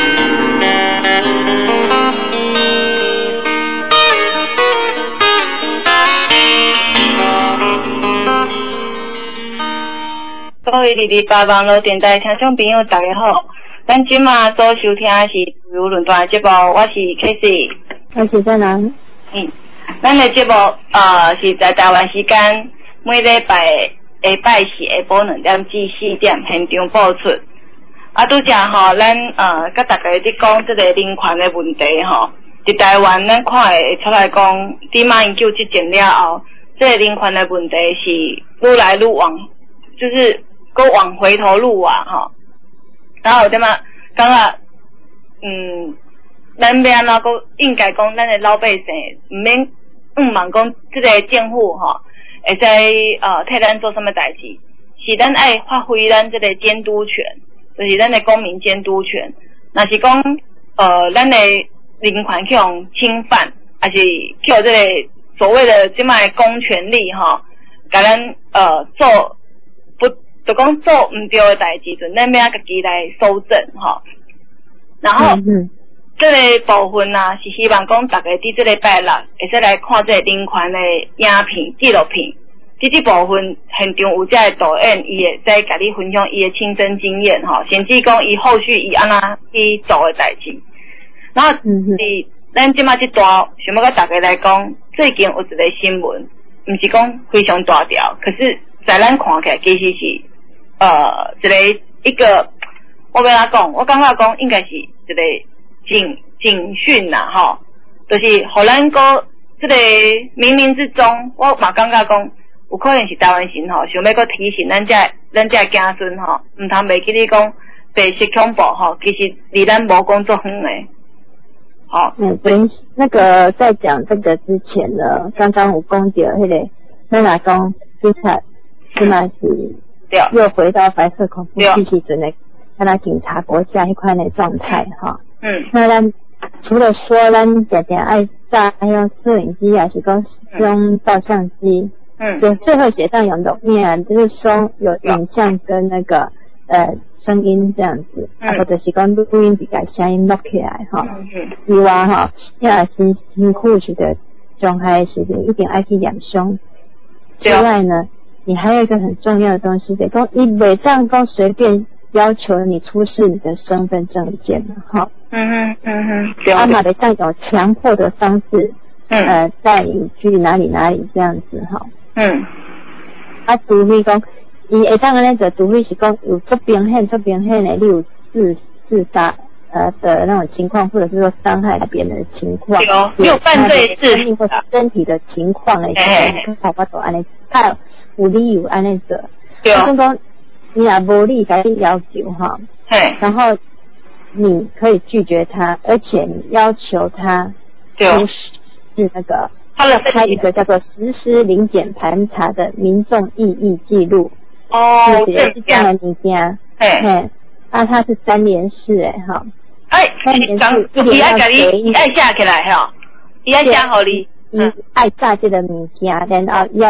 各位二二八网络电台听众朋友，大家好。咱今嘛所收听的是自由论坛的节目，我是 Casey， 我是在哪？嗯， 咱的节目呃是在台湾时间每礼拜下拜四下晡两点至四点现场播出。啊，拄则吼，咱呃甲大家伫讲这个人权的问题吼，伫台湾咱看会出来讲，伫马英九执政了后，这个人权的问题是愈来愈往，就是搁往回头路啊吼。然后点嘛，感觉，嗯，咱要安怎讲，应该讲咱的老百姓唔免唔忙讲，这个政府吼，会使呃替咱做什么代志，是咱爱发挥咱这个监督权，就是咱的公民监督权。若是讲呃咱的人权去用侵犯，还是去有这个所谓的即卖公权力吼，甲咱呃做不。就讲做唔对的代志，阵咱要家己来修正吼。然后，嗯、这个部分啊，是希望讲大家伫这个拜六会使来看这个人权的影片、纪录片。伫这部分现场有这个导演，伊会使甲你分享伊的亲身经验吼，甚至讲伊后续伊安怎去做的代志。然后，嗯是咱即马这段想要甲大家来讲，最近有一个新闻，唔是讲非常大条，可是在咱看起来其实是。呃，一个一个，我要怎讲？我感觉讲应该是一个警警讯呐，吼，就是互咱个这个冥冥之中，我嘛感觉讲，有可能是台湾神吼，想要个提醒咱这咱这子孙吼，唔通袂记你讲白色恐怖吼，其实离咱无工作远诶。好， 嗯，对，那个在讲这个之前呢，刚刚有讲到迄个，咱来讲警察，起码是。又回到白色恐怖时时阵的，让他警察国家一块的状态哈。嗯。那咱除了说咱点点爱在用摄影机还是讲用照相机，嗯，就最后写上有录面，就是说有影像跟那个呃声音这样子，嗯，或者是讲录音比较声音录起来哈。嗯。以外哈，要辛辛苦去的状态时候，一定爱去养胸。之外呢。你还有一个很重要的东西，得讲你每当讲随便要求你出示你的身份证件嘛，哈，嗯哼嗯哼，阿玛得带有强迫的方式，嗯，呃，带你去哪里哪里这样子哈，嗯，啊，除非讲，伊会当安尼做，除非是讲有做明显、做明显的，例如自自杀呃的那种情况，或者是说伤害别人的情况， 有有犯罪事，生命或身体的情况诶，跟法法做安尼，他有理由安尼做，对，就是讲你若无理甲你要求哈，然后你可以拒绝他，而且你要求他出示那个开一个叫做实施临检盘查的民众异议记录，哦，是这样的物件，嘿，啊，它是三联式诶，哈。 哎，伊爱甲你，伊爱写起来吼，伊爱写互你， 伊爱炸这个物件，然后伊爱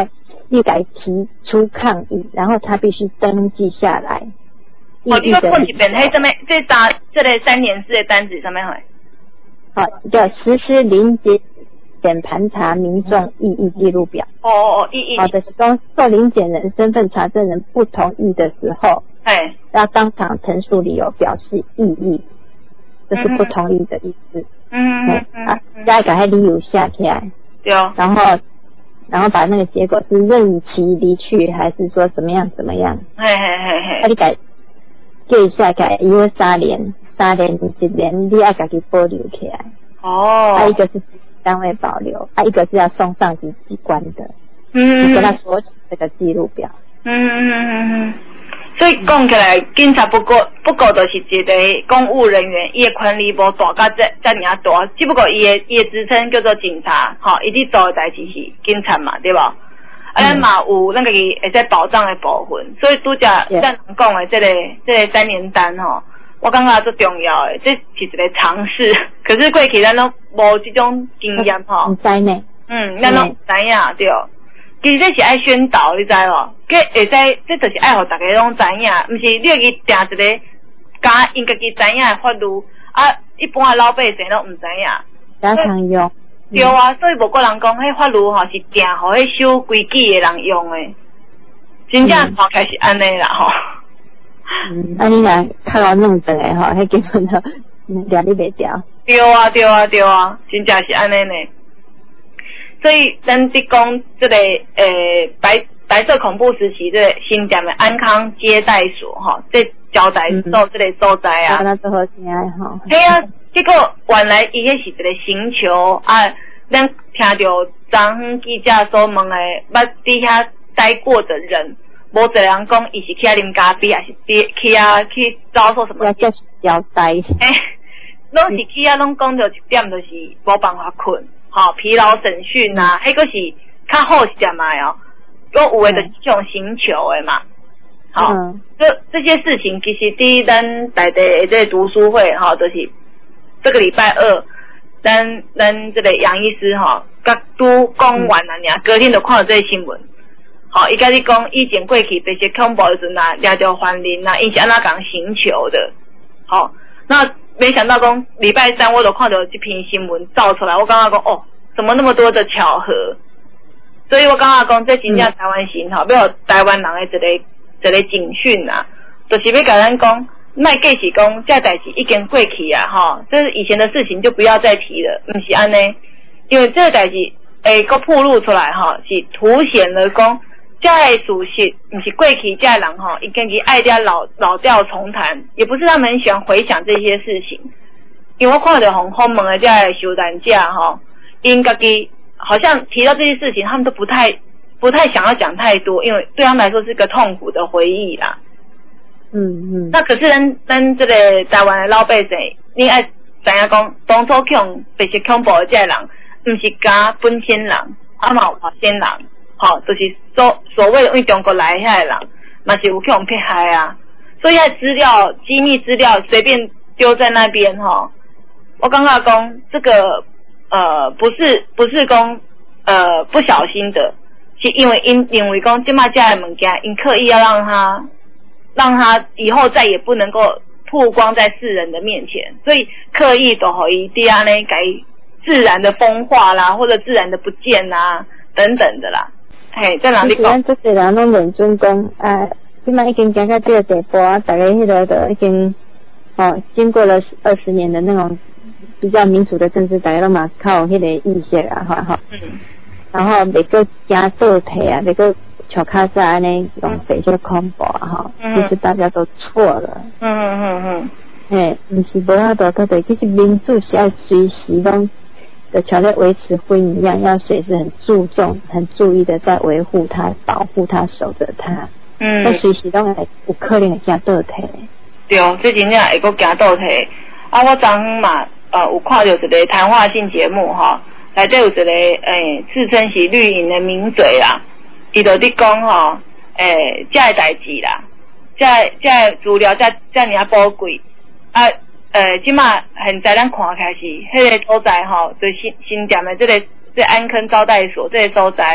你该提出抗议，然后他必须登记下来。 哦，你说看一遍，迄什么？这三这个三年四的单子上面会。 好，叫实施临检检盘查民众异议记录表。 哦哦哦，异议。 好的，是当受临检人、身份查证人不同意的时候， 哎， 要当场陈述理由，表示异议，就是不同意的意思。 嗯嗯嗯。 啊，再把理由写起来。 对哦。 然后，然后把那个结果是任期离去，还是说怎么样怎么样？ 嘿嘿嘿嘿。 啊，你改。叫伊写起来，伊要三年，三年一年，你要家己保留起来。 哦。 啊，一个是单位保留，啊，一个是要送上级机关的。 嗯。 你跟他索取这个记录表。 嗯嗯嗯嗯。所以讲起来，警察不过不过就是一个公务人员，伊的权力无大到这这尔大，只不过伊的伊的职称叫做警察，吼，伊伫做的代志是警察嘛，对吧？啊，咱嘛有那个会使保障的部分，所以拄则咱人讲的这个这个三年单吼，我感觉最重要的，这是一个尝试。可是过去咱拢无这种经验吼， 唔知呢。 嗯，咱拢唔知影对。其实这是爱宣导，你知无？佮会使，这就是爱互大家拢知影，毋是你去定一个假因家己知影的法律，啊，一般的老百姓拢唔知影。 加常用。 对啊，所以无个人讲，迄法律吼是定互迄守规矩的人用的，真正看起来是安尼啦吼。 嗯，啊你若较老弄转来吼，迄根本就掠你袂掉。 对啊，对啊，对啊，真正是安尼呢。所以咱伫讲这个诶白白色恐怖时期这个新店的安康接待所吼，这交代所这个所在啊。 那最好听诶吼。 嘿啊。结果原来伊迄是一个刑求啊，咱听到昨昏记者所问的，捌伫遐待过的人，无一个人讲伊是去遐啉咖啡，还是去遐去遭受什么？ 就是交代。 诶，拢是去遐拢讲到一点，就是无办法困，吼、哦、疲劳审讯啊，迄个、嗯、是较好一点嘛哦，有有的就是这种刑求的嘛。好、嗯，这这些事情其实伫咱内地这读书会吼、哦，就是。这个礼拜二，咱咱这个杨医师哈，甲拄讲完了尔，隔天就看到这个新闻。好，伊甲你讲以前过去这些恐怖的时呐，掠着犯人呐，因是安怎讲刑求的。好，那没想到讲礼拜三我就看到这篇新闻造出来，我感觉讲哦，怎么那么多的巧合？所以我感觉讲这真正台湾行哈，要台湾人的一个一个警讯啊，就是要甲咱讲。卖计是讲，这代志已经过去啊，哈，这是以前的事情就不要再提了，不是安尼，因为这个代志诶，个暴露出来哈，是凸显了讲，这个事实不是过去这人哈，已经去爱家老老调重弹，也不是他们很喜欢回想这些事情，因为我看到红红门的这个修胆架哈，因家己好像提到这些事情，他们都不太不太想要讲太多，因为对他们来说是个痛苦的回忆啦。 嗯嗯， 那可是咱咱这个台湾的老百姓，你爱知影讲，当初恐被是恐怖的这个人，不是假本县人，啊嘛有外县人，吼、哦，就是所所谓为中国来遐的人，嘛是有去互骗害啊。所以遐资料机密资料随便丢在那边哈、哦，我感觉讲这个呃不是不是讲呃不小心的，是因为因因为讲即马这的物件，因刻意要让他。让他以后再也不能够曝光在世人的面前，所以刻意都可以这样呢改自然的风化啦，或者自然的不见啦等等的啦。嘿，在哪里讲？ 咱这些人拢认真讲，啊，现在已经讲到这个地步啊，大家迄个都已经哦，经过了二十年的那种比较民主的政治，大家都嘛靠迄个意识啊，哈哈。嗯。然后每个加倒退啊，每个。小卡在安尼用非常恐怖啊哈，其实大家都错了。嗯嗯嗯嗯。诶，不是无法度到底，其实民主是要随时都的，像在维持婚姻一样，要随时很注重、很注意的在维护它、保护它、守着它。嗯。那随时都会有可能会惊倒退。 对，这真正会阁惊倒退。啊，我昨昏嘛，呃，有看到一个谈话性节目哈，内底有一个诶，自称是绿营的名嘴啦。伊就伫讲吼，诶，这个代志啦，这这资料这这尔宝贵，啊，呃，即马现在咱看开始，迄个所在吼，就新新店的这个这安坑招待所这个所在，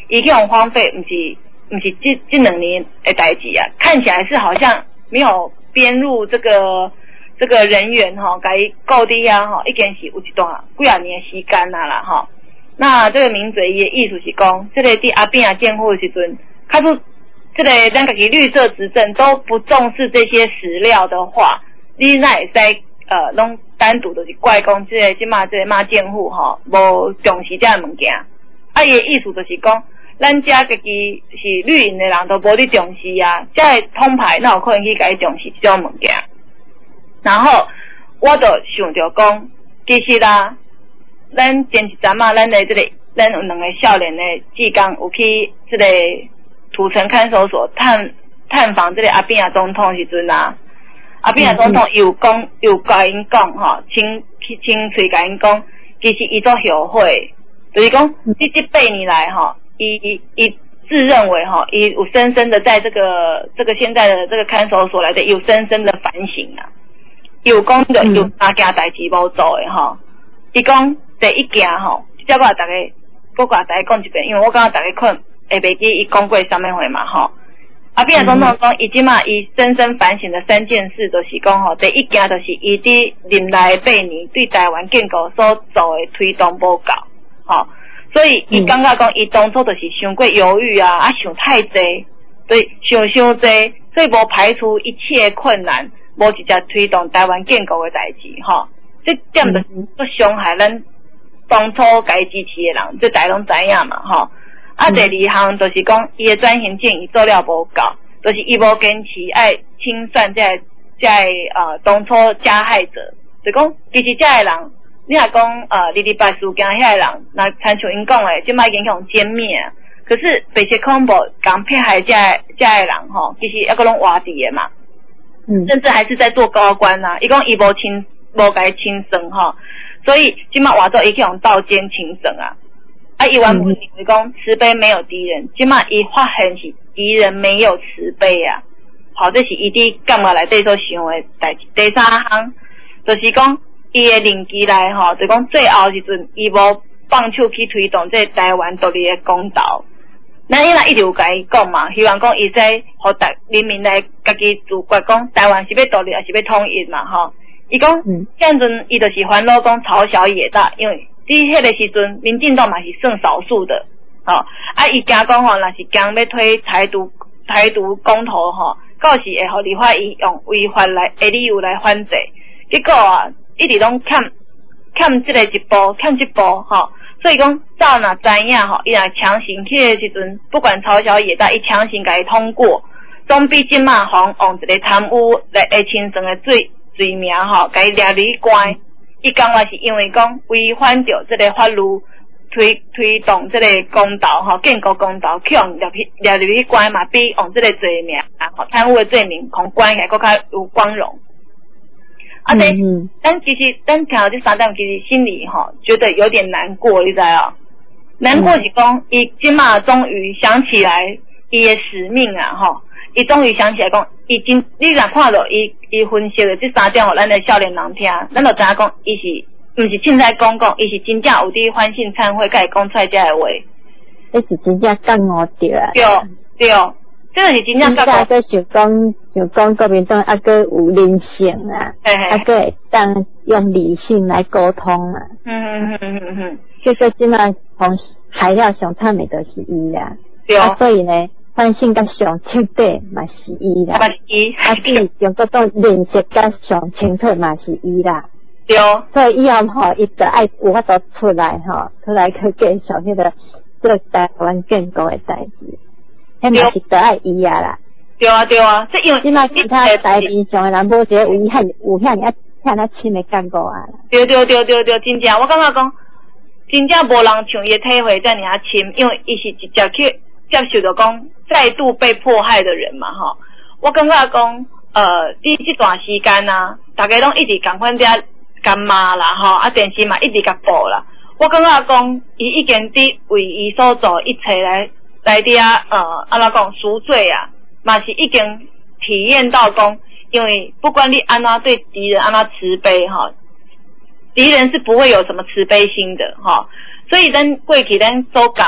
伊去用荒废，不是不是这这两年的代志啊，看起来是好像没有编入这个这个人员哈，该告的呀哈，已经是有一段几啊年的时间啦啦哈。那这个名嘴伊的意思是讲，这个伫阿扁啊建户的时阵，看出这个咱家己绿色执政都不重视这些史料的话，你那会使呃拢单独就是怪讲这个即马这个马建户吼无重视这样物件。啊，伊的意思就是讲，咱家家己是绿营的人都无咧重视啊，这个通牌哪有可能去甲伊重视这种物件？然后我就想着讲，其实啦。咱前一阵啊，咱的这个，咱有两个少年的志刚有去这个土城看守所探探访这个阿扁啊总统时阵啊，阿扁啊总统有讲有甲因讲吼，清清嘴甲因讲，其实伊做后悔，就是讲这这八年来吼，伊伊伊自认为吼，伊有深深的在这个这个现在的这个看守所来的有深深的反省啊，有讲着有哪件代志无做的吼，伊讲。第一件吼，即我大家，我甲大家讲一遍，因为我感觉大家可能会袂记伊讲过啥物话嘛吼。阿扁总统讲，伊即马伊深深反省的三件事，就是讲吼，第一件就是伊伫任内八年对台湾建构所做的推动无够，吼，所以伊感觉讲，伊当初就是伤过犹豫啊，啊想太济，对，想伤济，所以无排除一切困难，无直接推动台湾建构的代志，吼，这点就是不伤害咱。当初该支持的人，这大家拢知影嘛，吼。啊，第二项就是讲，伊的转型正义做了无够，就是伊无坚持爱清算这这呃当初加害者，就讲其实这个人，你若讲呃二二八事件遐个人，那参像因讲的，即摆已经向歼灭啊。可是白色恐怖讲迫害这这个人吼，其实抑个拢活伫的嘛，嗯，甚至还是在做高官啊。伊讲伊无清无甲伊清算吼。所以今麦话做伊去用道奸情神啊，啊，伊原本认为讲慈悲没有敌人，今麦伊发现是敌人没有慈悲啊，好，这是伊伫干嘛来对所想的代志。第三项就是讲伊的任期内吼，就讲最后时阵伊无放手去推动这台湾独立的公道。咱伊若一直有甲伊讲嘛，希望讲伊在互大人民来家己自觉讲台湾是要独立还是要统一嘛吼。伊讲，现阵伊就是烦恼讲朝小野大，因为伫迄个时阵，民进党嘛是算少数的，吼、哦，啊，伊惊讲吼，若是惊要推台独台独公投吼，到时会互立法院用违法来的理由来反制，结果啊，一直拢欠欠即个一步，欠一步吼、哦，所以讲，照若知影吼，伊若强行去的时阵，不管朝小野大，伊强行甲伊通过，总比即马互用一个贪污来会轻松的罪。罪名吼，甲伊抓入去关，伊讲话是因为讲违反着这个法律推推动这个公道吼，建构公道，去用抓去抓入去关嘛，比用这个罪名啊，吼贪污的罪名，互关起来更较有光荣。啊，对，嗯，但其实咱听到这三点，其实心里吼觉得有点难过，你知道？难过是讲，伊今嘛终于想起来伊的使命啊，吼。伊终于想起来讲，伊真，你若看到伊伊分析的这三点，互咱的少年人听，咱就知影讲，伊是毋是凊彩讲讲，伊是真正有伫反省忏悔，甲伊讲出来这个话。 迄是真正觉悟着啊！ 对对，这个是真正觉悟。 真正想讲，就讲国民党还佫有人性啊，还佫会当用理性来沟通啊。嗯嗯嗯嗯嗯。结果即摆从害了上惨的就是伊啦。对。啊，所以呢。反省甲上彻底嘛是伊啦，嘛是伊，啊，比中国党认识甲上清楚嘛是伊啦， 对， 所以以后吼，伊就爱有法度出来吼，出来去介绍迄个做台湾建构的代志，迄嘛是就爱伊啊啦， 对啊对啊，这因为即摆其他的台面上的人无一个有伊遐有遐尔遐尔深的感觉啊， 对对对对对，真正我感觉讲，真正无人像伊的体会遮尔啊深，因为伊是直接去。接受着讲再度被迫害的人嘛吼，我感觉讲呃，伫这段时间啊，大家拢一直共款在干骂啦吼，啊电视嘛一直甲播啦。我感觉讲伊已经伫为伊所做一切来来伫啊呃，安怎讲赎罪啊，嘛是已经体验到讲，因为不管你安怎对敌人安怎慈悲吼，敌人是不会有什么慈悲心的吼，所以咱过去咱所教的。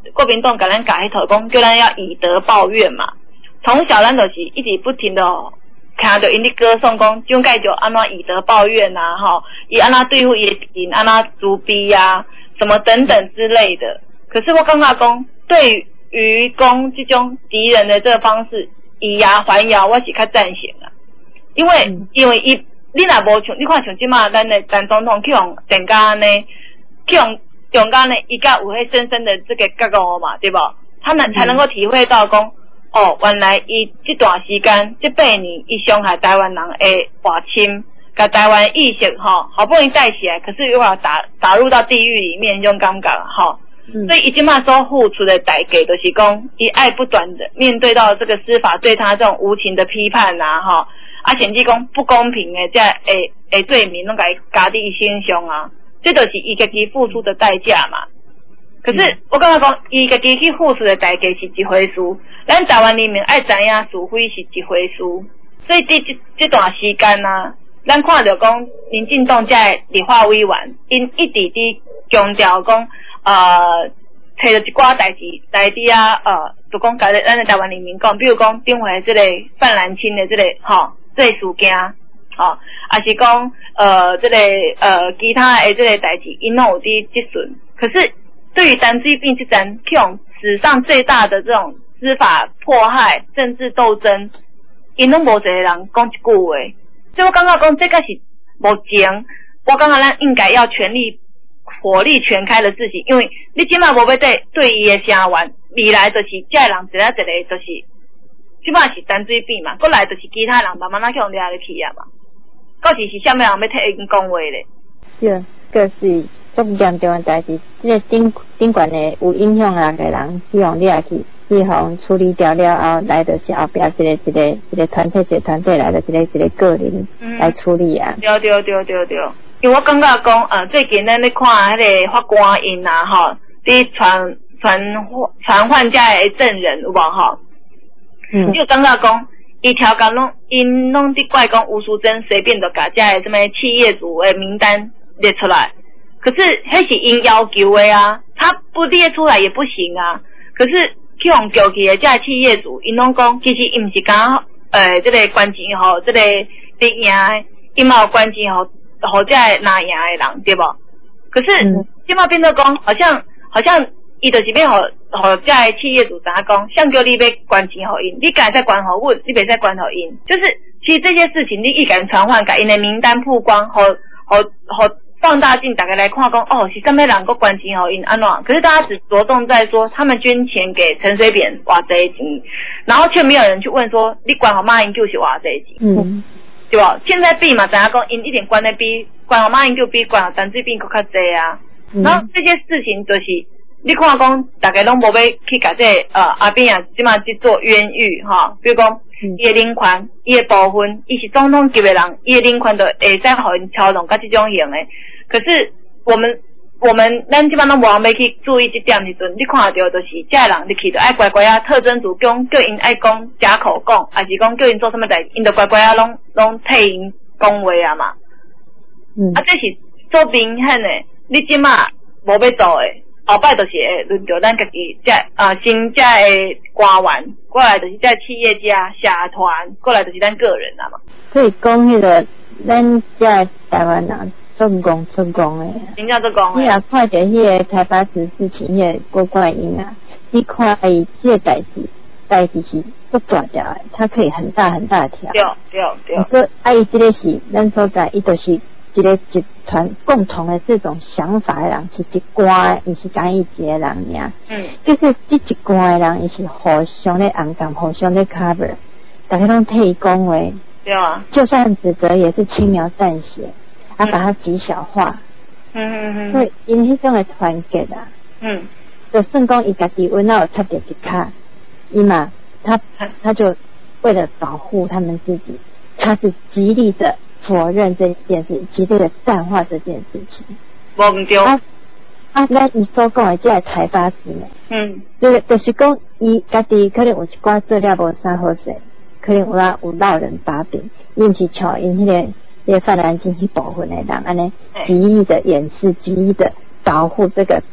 国民党甲咱教迄套讲，叫咱要以德报怨嘛。从小咱就是一直不停的看到因咧歌颂讲，蒋介石安怎以德报怨啊，吼，伊安怎对付伊的敌人，安怎诛逼啊，什么等等之类的。可是我感觉讲，对于讲这种敌人的这个方式，以牙还牙，我是较赞成啊。因为、嗯、因为伊，你若无像，你看像即马咱的陈总统去用郑家呢，去用用家呢，伊甲有迄深深的这个觉悟嘛，对吧？他们才能够体会到讲。哦，原来伊这段时间这八年，伊伤害台湾人的外侵，甲台湾意识吼，好不容易带起来，可是又要打打入到地狱里面，这种感觉吼。嗯、所以伊即马所付出的代价，就是讲伊爱不断的面对到这个司法对他这种无情的批判啊，吼，啊甚至讲不公平的这诶诶罪名，拢甲伊加伫伊身上啊，这就是伊家己付出的代价嘛。可是、嗯、我感觉讲，伊家己去付出的代价是一回事，咱台湾人民爱知影是非是一回事。所以这这这段时间啊，咱看到讲民进党这立法委员，因一直伫强调讲，呃，摕着一寡代志来伫啊，呃，就讲甲咱的台湾人民讲，比如讲顶回这个范兰青的这个吼这个事件，吼，还是讲呃这个呃其他的这个代志，因拢有伫质询，可是。对于陈水扁这阵这种史上最大的这种司法迫害、政治斗争，因拢无一个人讲一句话，所以我感觉讲这个是目前，我感觉咱应该要全力、火力全开的事情，因为你今嘛无要对对伊的声援，未来就是这个人一个一个就是，即嘛是陈水扁嘛，过来就是其他人慢慢仔去用抓入去啊嘛，到底是啥物人要替因讲话咧？ 对。个是足严重的代志，即、这个顶顶悬的有影响力的人，希望你也去预防处理掉了后，来就是后壁一个一个一个团体一个团队来的一个一个个人来处理啊。 对对对对对，因为我感觉讲，呃，最近咱咧看迄个法官因啊，吼，伫传传传唤遮的证人有无吼？嗯，就感觉讲，伊条工拢因拢伫怪讲吴淑珍随便就甲遮的什么企业主的名单。列出来，可是迄是因要求的啊，他不列出来也不行啊。可是去用叫去的这企业主，因拢讲其实伊毋是讲呃这个关钱吼，这个得赢的，伊嘛有关钱吼，互这拿赢的人对不？可是即马、嗯、变做讲，好像好像伊就是要互互这企业主知影讲，像叫你要关钱互因，你敢再关互阮，你袂再关互因，就是其实这些事情你一敢传唤，甲因的名单曝光，互互互。放大镜大概来看讲，哦，是什么人个关钱好因安怎？可是大家只着重在说他们捐钱给陈水扁偌济钱，然后却没有人去问说你关好马英九是偌济钱，嗯，对吧？现在比嘛，知影讲因一点关的比关好马英九比关好陈水扁更较济啊。嗯、然后这些事情就是你看讲，大家拢无要去甲这个、呃阿扁啊，即马去做冤狱哈，比如讲。伊的领权，伊的部分，伊是总统级的人，伊的领权就会使互因操纵甲这种型的。可是我们我们咱基本上无要去注意这点时阵，你看到就是这个人入去就爱乖乖啊，特侦组叫叫因爱讲假口供，还是讲叫因做什么代志，因就乖乖啊，拢拢替因讲话啊嘛。嗯。啊，这是做明显的，你即马无要做的。后摆就是会轮到咱家己这啊新这的官员，过来就是这企业家、社团，过来就是咱个人啊嘛。 可以讲迄个咱这台湾人做工做工的， 真正做工的。 你也看着迄个台北市事情，迄个郭冠英啊，你看伊这个代志，代志是足大条的，它可以很大很大条。 对对对。 所以啊，伊这个是咱所在，伊就是。一个集团共同的这种想法的人是一寡，伊是讲伊一个人尔。嗯，就是这一寡的人，伊是互相咧暗藏，互相咧 cover， 大家拢替伊讲话。 对啊。就算指责也是轻描淡写，啊，把它极小化。嗯嗯嗯。所以因迄种的团结啊。嗯。就算讲伊家己温闹插着一卡，伊嘛，他他就为了保护他们自己，他是极力的。否认这件事，极力的淡化这件事情。 无对。 啊啊，咱伊所讲的这个台巴子呢，嗯，就是就是讲伊家己可能有一寡做了无啥好势，可能有啦有闹人把柄，伊毋是像因迄个迄个泛蓝经济部分的人安尼，极力的掩饰，极力的保护这个被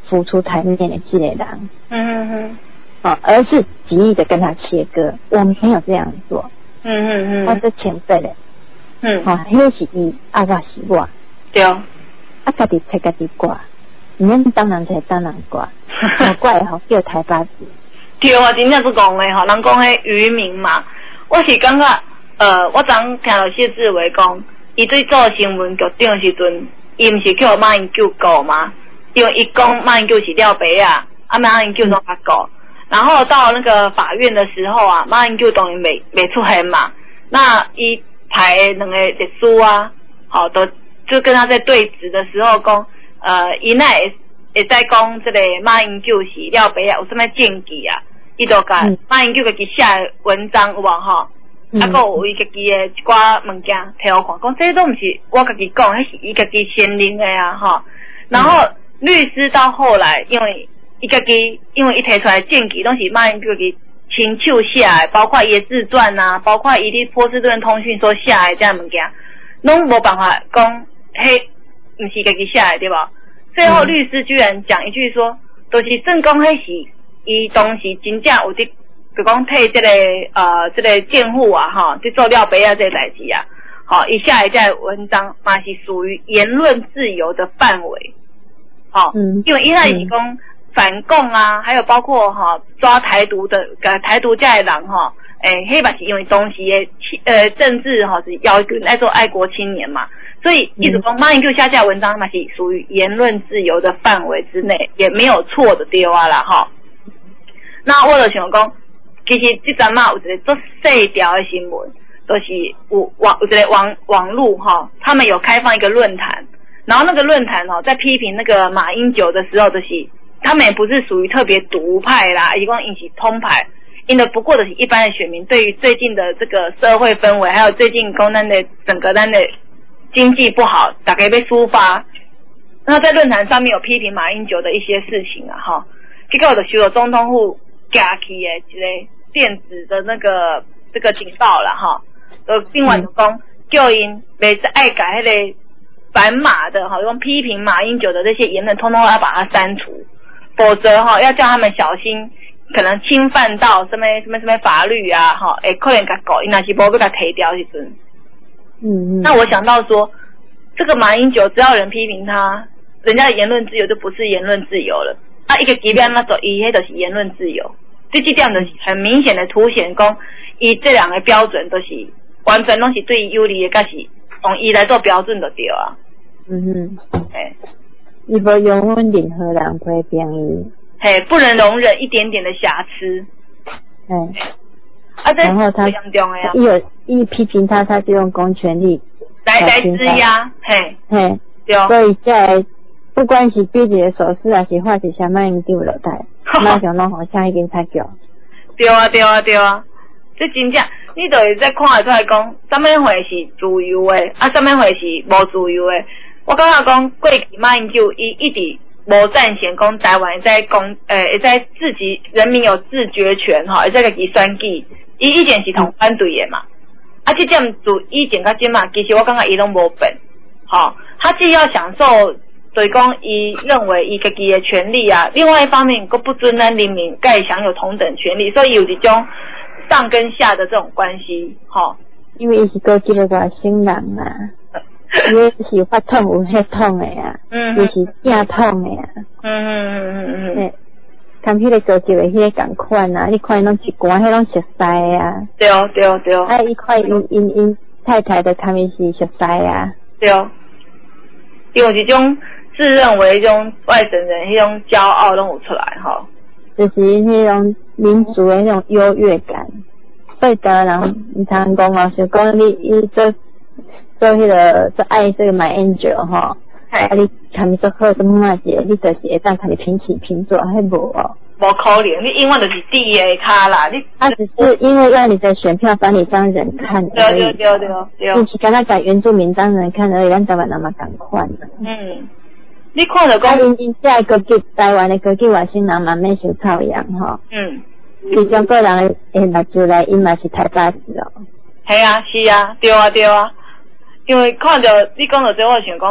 浮出台面的这个人， 嗯嗯嗯， 哦，而是极力的跟他切割。我没有这样做， 嗯嗯嗯， 我是前辈的， 嗯， 哦，迄是伊，啊我是我， 对，啊家己切家己挂，唔免当人切当人挂，我挂吼叫台八字。 对啊，真正是讲的吼，人讲迄渔民嘛，我是感觉，呃，我昨听到谢志伟讲，伊对做新闻局长时阵，伊毋是叫马英九告嘛，因为伊讲马英九是廖白啊，啊马英九拢他告，然后到那个法院的时候啊，马英九当然未未出现嘛，那伊排两个律师啊，好的就跟他在对质的时候讲，呃，伊那会会在讲这个马英九是廖白啊，有什么证据啊？伊就甲马英九家己写的文章有无吼？嗯、啊，佮有伊家己的一寡物件摕我看，讲这都毋是我家己讲，迄是伊家己先认的啊，吼。然后、嗯、律师到后来，因为伊家己，因为伊提出来的证据拢是马英九家己亲手写的，包括伊的自传啊，包括伊伫波士顿通讯所写的这样物件，拢无办法讲，迄毋是家己写的，对吧？最后律师居然讲一句说，都、就是正讲迄是。伊当时真正有伫，就讲替这个呃这个辩护啊，哈，去做廖白啊这个代志啊，好，以下一在文章嘛是属于言论自由的范围，好、嗯，因为伊那是讲反共啊，还有包括哈抓台独的，呃台独这的人哈，诶，迄嘛是因为当时的呃政治哈是要求爱做爱国青年嘛，所以一直讲马英九下架文章嘛是属于言论自由的范围之内，也没有错的对啊啦，哈。那我就想讲，其实这阵嘛有一个做细条的新闻，就是有网有一个网网络哈，他们有开放一个论坛，然后那个论坛哈，在批评那个马英九的时候，就是他们也不是属于特别独派啦，一共引起通派，因为不过的是一般的选民对于最近的这个社会氛围，还有最近公单的整个单的经济不好，大概被抒发。那在论坛上面有批评马英九的一些事情啊哈，结果我就收到总统府加起的一个电子的那个这个警报了哈，呃，另外就讲叫因每次爱改那个反马的哈，用批评马英九的这些言论，通通要把它删除，否则哈要叫他们小心，可能侵犯到什么什么什么法律啊哈，诶，可能甲搞，因那是无被他提掉时阵，嗯嗯，那我想到说，这个马英九只要人批评他，人家的言论自由就不是言论自由了。啊，一个级别那走，伊迄就是言论自由，这这点就是很明显的凸显讲，伊这两个标准都是完全拢是对伊有利的，甲是用伊来做标准就对啊。嗯哼，哎， 伊无容忍任何人批评伊， 嘿，不能容忍一点点的瑕疵。 嗯， 啊，这然后他严重的呀， 一有一批评他，他就用公权力来来施压，嘿， 嘿， 对， 所以在。不管是比一个手势还是画一下马英九落台，马上拢互请已经太久。 对啊对啊对啊，这真正你就会再看得出来讲，什么会是自由的，啊什么会是无自由的。我感觉讲过去马英九伊一直无赞成讲台湾在公诶在自己人民有自决权吼，会在家己选举，伊以前是同反对的嘛。啊，这点自以前到今嘛，其实我感觉伊拢无变，吼，他既要享受。所以讲，伊认为伊家己的权利啊，另外一方面，佮不准咱人民该享有同等权利，所以有一种上跟下的这种关系，吼。 因为伊是过去的外省人啊，伊是法统有血统的啊，嗯，伊是正统的啊，嗯嗯嗯嗯嗯，跟迄个过去的迄个共款啊，你看拢一寡迄种熟悉啊， 对哦对哦对哦， 啊，伊看因因因太太的他们是熟悉啊， 对哦，有一种。自认为这种外省人那种骄傲都有出来哈， 就是那种民族的那种优越感。所以当然你常讲哦，就讲你你做做迄个做爱这个买 angel 哈，啊你看你做好怎么啊姐，你就是会当看你平起平坐，还无哦。 无可能，你永远就是第一个卡啦，你他只是因为让你的选票把你当人看而已。 对对对对对。 你是刚才讲原住民当人看而已，咱台湾那么赶快的。 嗯。你看到讲， 因因在高级台湾的高级外省人嘛免受操养吼。嗯。其中个人诶目睭来，因嘛是太巴子哦。 系啊，是啊，对啊，对啊。因为看到你讲到这，我想讲，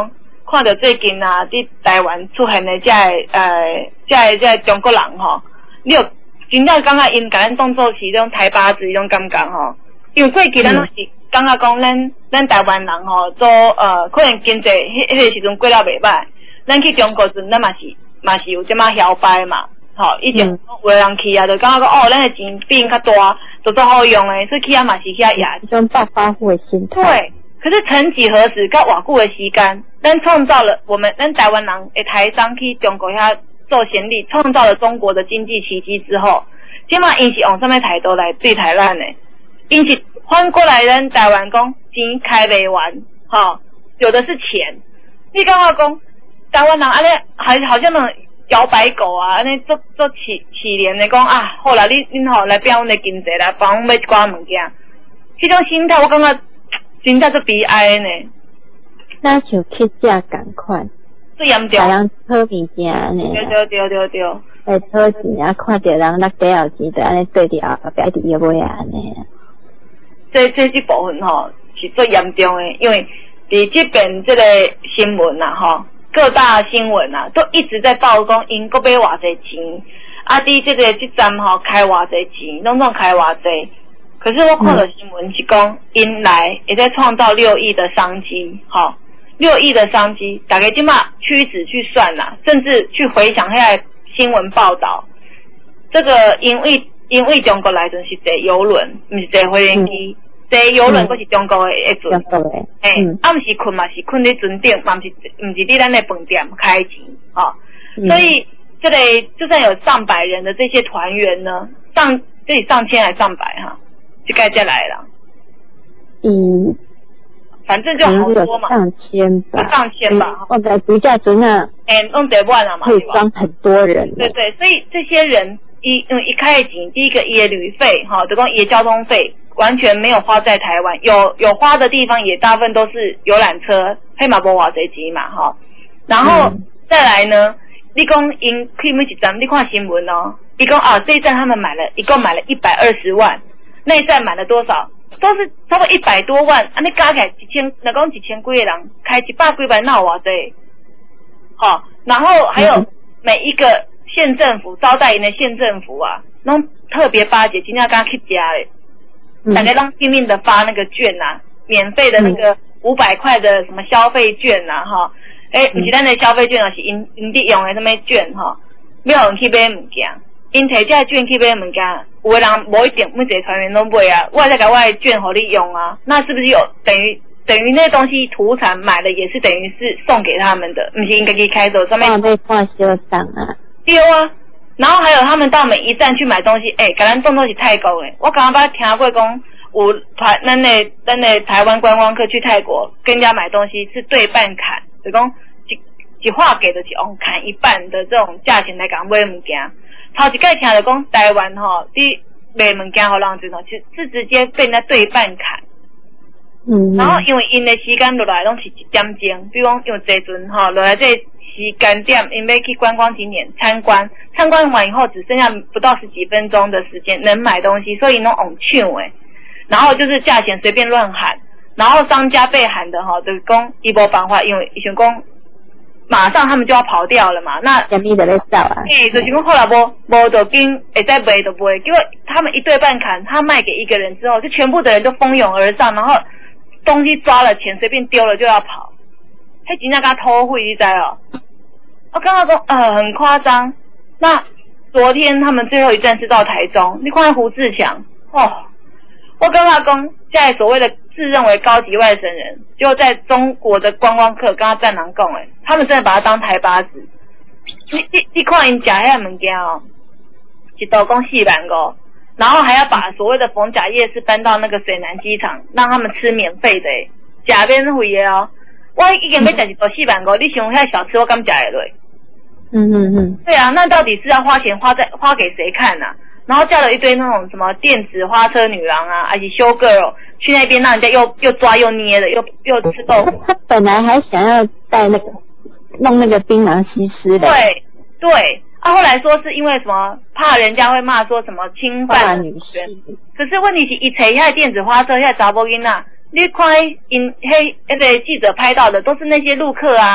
看到最近啊，伫台湾出现的这呃，这这中国人吼，你有真正感觉因甲咱当作是迄种台巴子迄种感觉吼，因为过去咱拢是感觉讲咱咱台湾人吼，做呃可能经济迄迄个时阵过了袂歹，咱去中国阵咱嘛是嘛是有这么摇摆嘛，吼，以前有的人去啊，就感觉讲哦，咱的钱比因较大，都做好用诶，所以去啊嘛是去啊亚， 一种暴发户的心态。 对。可是曾几何时，甲偌久的时间，咱创造了我们咱台湾人的台商去中国遐做生意，创造了中国的经济奇迹之后，即马因是用什么态度来对待咱呢？因是反过来咱台湾讲钱开袂完，哈，有的是钱。你感觉讲台湾人安尼，还好像那种摇摆狗啊，安尼做做乞乞怜的讲啊，好啦，你恁吼来变阮的经济来帮阮买一寡物件，这种心态我感觉。真正做悲哀呢， 那像乞食共款， 最严重。 人讨物件呢， 对对对对对。 会讨钱啊，看到人落底后钱，就安尼对伫后壁伫要买啊安尼。 这这这部分吼是最严重的，因为伫这边这个新闻啊吼，各大新闻啊都一直在报讲因搁买偌济钱，啊伫这个这站吼开偌济钱，拢总开偌济。可是我看到新闻是讲，因来也在创造六亿的商机，哈，六亿的商机，大家即马屈指去算啦，甚至去回想下新闻报道，这个因为因为中国来阵是坐游轮，不是坐飞轮机，坐游轮佫是中国的一阵， 中国的， 诶，啊毋是困嘛是困伫船顶，嘛毋是毋是伫咱的饭店开钱，哈，所以这个就算有上百人的这些团员呢，上这里上千还上百哈。就该再来了， 嗯， 反正就好多嘛， 上千吧， 上千吧。 我在度假村啊， 哎，弄得万了嘛， 可以装很多人。 对对，所以这些人一嗯一开始第一个也旅费哈，这个也交通费完全没有花在台湾，有有花的地方也大部分都是游览车，黑马博华这集嘛哈。然后再来呢，你讲因去每一站，你看新闻哦，一共啊这一站他们买了一共买了一百二十万。那一站买了多少？都是差不多一百多万，啊，你加起来一千，那讲一千几个人开一百几万，那有偌济？好，然后还有每一个县政府招待营的县政府啊，拢特别巴结，今天刚去加嘞，大家拢拼命的发那个券啊，免费的那个五百块的什么消费券啊，哈，诶，不是咱的消费券啊，是因因地用的什么券哈，没有人去买物件。因摕这券去买物件，有的人无一定每一个团员都买啊，我再甲我的券互你用啊，那是不是有等于等于那东西土产买了也是等于是送给他们的，不是应该去开走上面被挂销上啊？ 对啊，然后还有他们到每一站去买东西，诶、欸，甲咱动作是泰国诶，我刚刚听过讲有团咱的咱的台湾观光客去泰国跟人家买东西是对半砍，就讲一一划给的是用砍一半的这种价钱来讲买物件。头一届听就讲台湾吼，你卖物件互人这种，是是直接被人家对半砍。嗯。然后因为因的时间落来拢是一点钟，比如讲用这阵吼落来这时间点，因为去观光景点参观，参观完以后只剩下不到十几分钟的时间能买东西，所以拢往抢诶。然后就是价钱随便乱喊，然后商家被喊的吼，就是讲伊无办法，因为伊想讲。马上他们就要跑掉了嘛，那什么的在走啊？ 哎，就是讲后来无无就跟会再卖就卖，结果他们一对半砍，他卖给一个人之后，就全部的人都蜂拥而上，然后东西抓了钱随便丢了就要跑，迄真正甲偷匪你知哦？我刚刚说呃很夸张。那昨天他们最后一站是到台中，你看胡志强哦，我刚刚讲在所谓的自认为高级外省人，就在中国的观光客跟他战狼共诶，他们真的把他当台巴子。你你你看因食遐物件哦，一道讲四万五，然后还要把所谓的逢甲夜市搬到那个水南机场，让他们吃免费的诶，食免费的哦。我已经要食一道四万五，你想遐小吃我敢食得落？ 嗯嗯嗯。 对啊，那到底是要花钱花在花给谁看啊？然后叫了一堆那种什么电子花车女郎啊，还是修 girl 去那边让人家又又抓又捏的，又又吃豆腐。 他本来还想要带那个弄那个槟榔西施的。 对对，啊，后来说是因为什么怕人家会骂说什么侵犯女权，可是问题是一踩一下电子花车，一下查某囡仔，你看因黑那个记者拍到的都是那些陆客啊，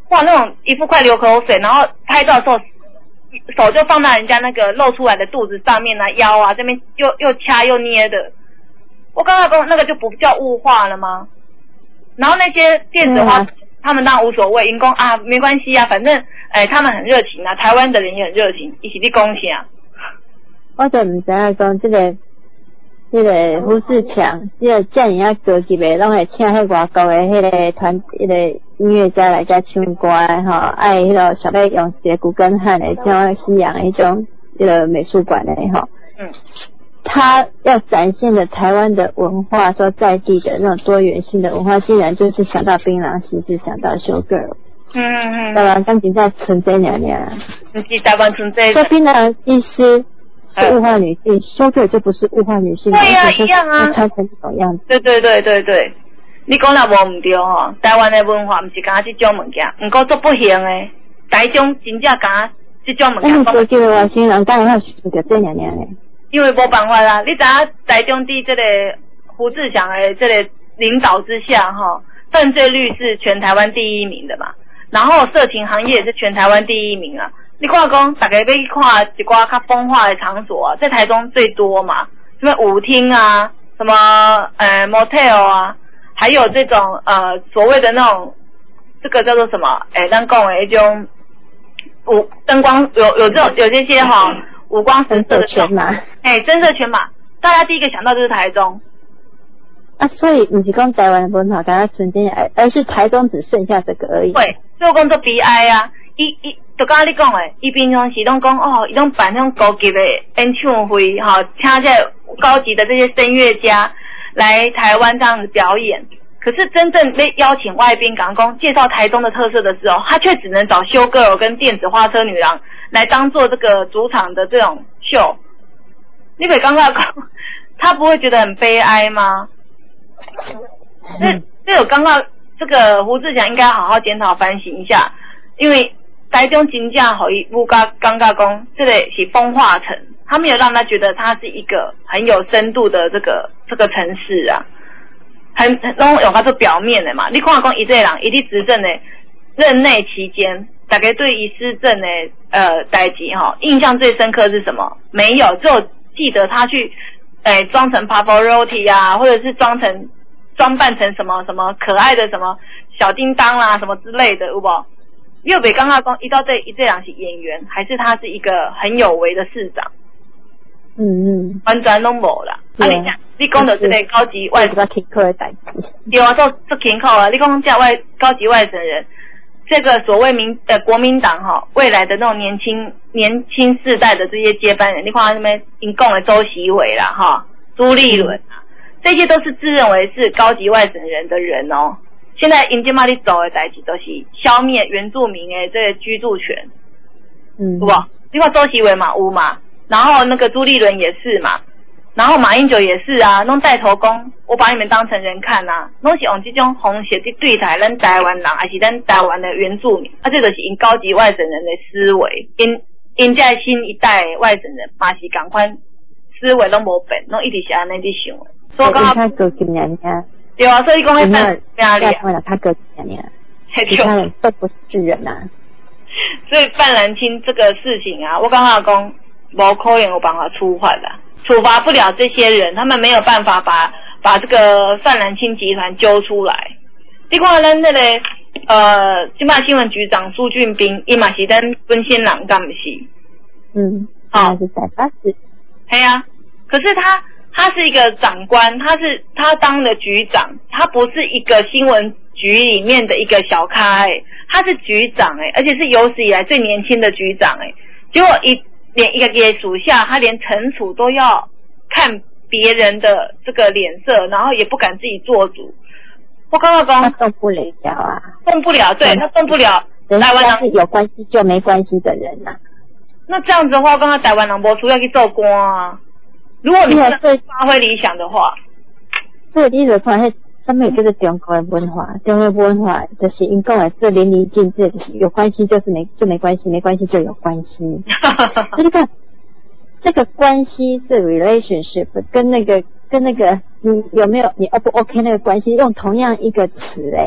哇，那种一副快流口水，然后拍照的时候手就放在人家那个露出来的肚子上面啊、腰啊这边又又掐又捏的。我刚刚说那个就不叫物化了吗？然后那些电子花、嗯、他们当然无所谓，因公啊没关系啊，反正哎他们很热情啊，台湾的人也很热情，一起去恭喜啊。 我就唔知影讲这个这个胡志强，这个这样高级的，拢会请迄外国的迄个团迄个音乐家来家唱歌吼，爱迄个想要用一个古根汉的这种西洋的迄种迄个美术馆的吼。嗯。他要展现的台湾的文化，说在地的那种多元性的文化，竟然就是想到槟榔西，是想到show girl。嗯嗯。台湾刚仅在存在两年。 是台湾存在。 说槟榔西施是物化女性，show girl就不是物化女性。 对呀、啊，一样啊。 穿成这种样子。 对对对对对，你讲了无唔对吼，台湾的文化唔是讲这种物件，不过做不行诶，台中真正讲这种物件。 那你叫叫外星人，当然要想到这两年嘞。 因为没办法啦，你知影台中地这个胡志强的这个领导之下哈，犯罪率是全台湾第一名的嘛，然后色情行业也是全台湾第一名啊。你看讲大家要去看一寡较风化的场所啊，在台中最多嘛，什么舞厅啊，什么呃 motel 啊，还有这种呃所谓的那种这个叫做什么？诶，咱讲的一种舞灯光有有这种有这些哈。五光十色的全马， 哎，真色全马，大家第一个想到就是台中啊，所以不是讲台湾的文化，刚刚纯真，而是台中只剩下这个而已。 对，所以讲做悲哀啊，伊伊就刚刚你讲诶，伊平常时拢讲哦，伊拢办那种高级的演唱会，哈，请这高级的这些声乐家来台湾这样子表演。可是真正被邀请外宾港工介绍台中的特色的时候，他却只能找show girl跟电子花车女郎来当做这个主场的这种秀。你可以刚刚讲，他不会觉得很悲哀吗？这这有刚刚这个胡志强应该好好检讨反省一下，因为台中真正好伊乌嘎刚刚讲这个是风化城，他没有让他觉得他是一个很有深度的这个这个城市啊。很拢有他做表面的嘛，你看讲伊这个人，伊伫执政的任内期间，大概对伊施政的呃代志哈，印象最深刻是什么？没有，只有记得他去诶装成 Pavarotti 啊，或者是装成装扮成什么什么可爱的什么小叮当啦、啊、什么之类的，有无？你有没刚刚讲伊到这伊这人是演员，还是他是一个很有为的市长？ 嗯嗯， 完全拢无啦。啊，你讲，你讲到这个高级外省人，对啊，做做挺好啊。你讲这外高级外省人，这个所谓民呃国民党哈、哦，未来的那种年轻年轻世代的这些接班人，你看那边因讲的周习伟啦哈、朱立伦啊，这些都是自认为是高级外省人的人哦。现在因今嘛你走的代志都是消灭原住民的这个居住权，嗯，有无？你看周习伟嘛有嘛？然后那个朱立伦也是嘛，然后马英九也是啊，弄带头公，我把你们当成人看啊，弄是用这种方式去对待咱台湾人，还是咱台湾的原住民，啊，这就是因高级外省人的思维，因因在新一代的外省人嘛是同款思维拢无变，拢一直是安尼伫想的，所以讲他高级娘娘， 对啊，所以讲迄份压力啊，他高级娘娘，其他人都不是人啊， 所以范兰青这个事情啊，我刚刚讲。无可能有办法处罚的，处罚不了这些人，他们没有办法把把这个范兰青集团揪出来。你看咱那个呃，金马新闻局长苏俊斌，伊嘛是咱本县人，敢不是？ 嗯，他是在巴士。 对啊，可是他他是一个长官，他是他当了局长，他不是一个新闻局里面的一个小咖哎、欸，他是局长哎、欸，而且是有史以来最年轻的局长哎、欸，结果一。连一个给属下，他连惩处都要看别人的这个脸色，然后也不敢自己做主。我刚刚讲， 他动不了啊， 动不了，对他动不了。 台湾人是有关系就没关系的人呐、啊。 那这样子的话，刚刚台湾人无需要去做官啊。如果你是发挥理想的话， 所以你就看迄上面这个中国的文化，中国文化就是因讲的这淋漓尽致，就是有关系就是没就没关系，没关系就有关系。所以看这个关系，这 relationship 跟那个跟那个你有没有你 O 不 OK 那个关系，用同样一个词哎、欸，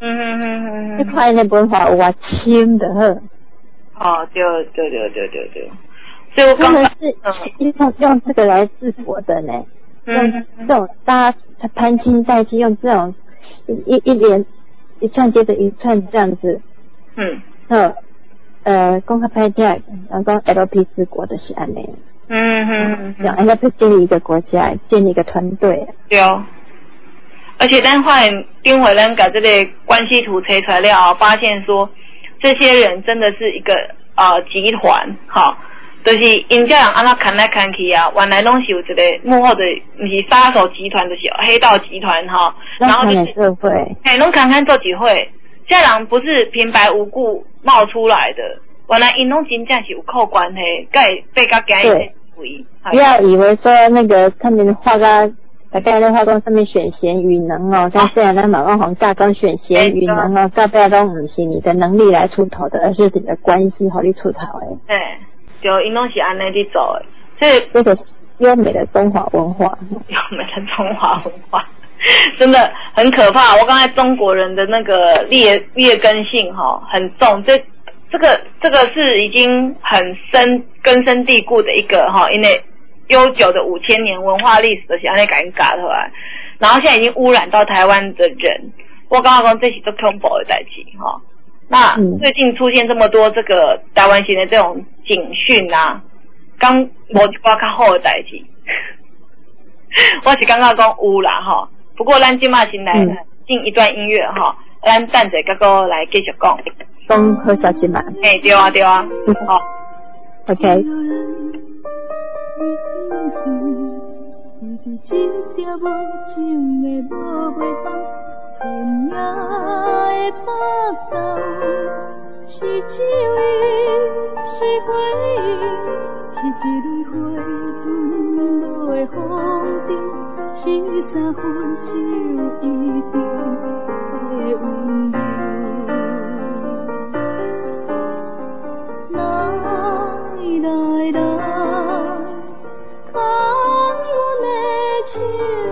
嗯嗯嗯嗯， 你看那文化有啊深的很。 哦，对对对对对对，所以我刚刚是用用这个来治国的呢，用这种大家攀亲带戚，用这种一一连一串接着一串这样子， 嗯， 呃呃，公开拍掉，然后 L P 治国的是安尼， 嗯嗯， 让 L P 建立一个国家，建立一个团队， 对哦。而且咱发现顶回咱把这个关系图拆出来了，发现说这些人真的是一个呃集团，哈，就是因这人安怎看来看去啊，原来拢是有一个幕后的，不是杀手集团，就是黑道集团哈，然后就是社会， 哎，拢看看做几回，这人不是平白无故冒出来的，原来因拢真正是有靠关系，该被甲惊一位。 不要以为说那个他们画个。大概在化工上面选贤与能哦，但虽然咱马光宏大纲选贤与能哦，到尾都不是你的能力来出头的，而是你的关系好你出头的。 对，就因拢是安尼去做的，所以这个优美的中华文化， 优美的中华文化真的很可怕。我刚才中国人的那个劣劣根性哈、哦、很重，这这个这个是已经很深根深蒂固的一个哈、哦，因为。悠久的五千年文化历史的是安尼给人搞出来，然后现在已经污染到台湾的人，我刚刚讲这是最恐怖的代志哈。那最近出现这么多这个台湾型的这种警讯啊，刚无一寡较好的代志，我是刚刚讲有啦哈。不过咱今嘛先来进一段音乐哈，咱等者哥哥来继续讲。 讲好消息嘛？ 哎，对啊对啊，好 ，OK。 一条无情的无尾风，深夜的北斗，是酒意，是回忆，是一蕊花滚落的风尘，是三分手一定的温柔。来来来。牵阮的手，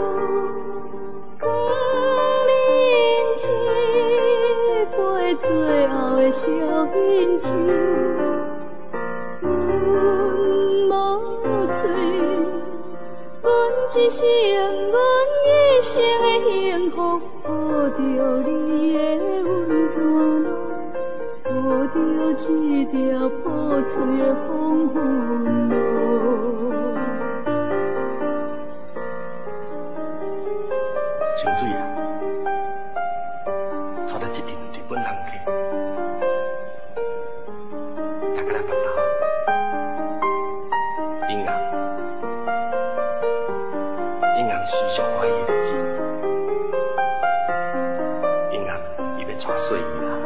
光临一杯最后的小饮酒。阮无罪，阮一生，阮一生的幸福，抱着你的温暖，抱着这条破碎的风云路。 清水啊，带来一阵日本人客，大家来烦恼。银行，银行时常欢喜的日子，银行伊要带水伊啦。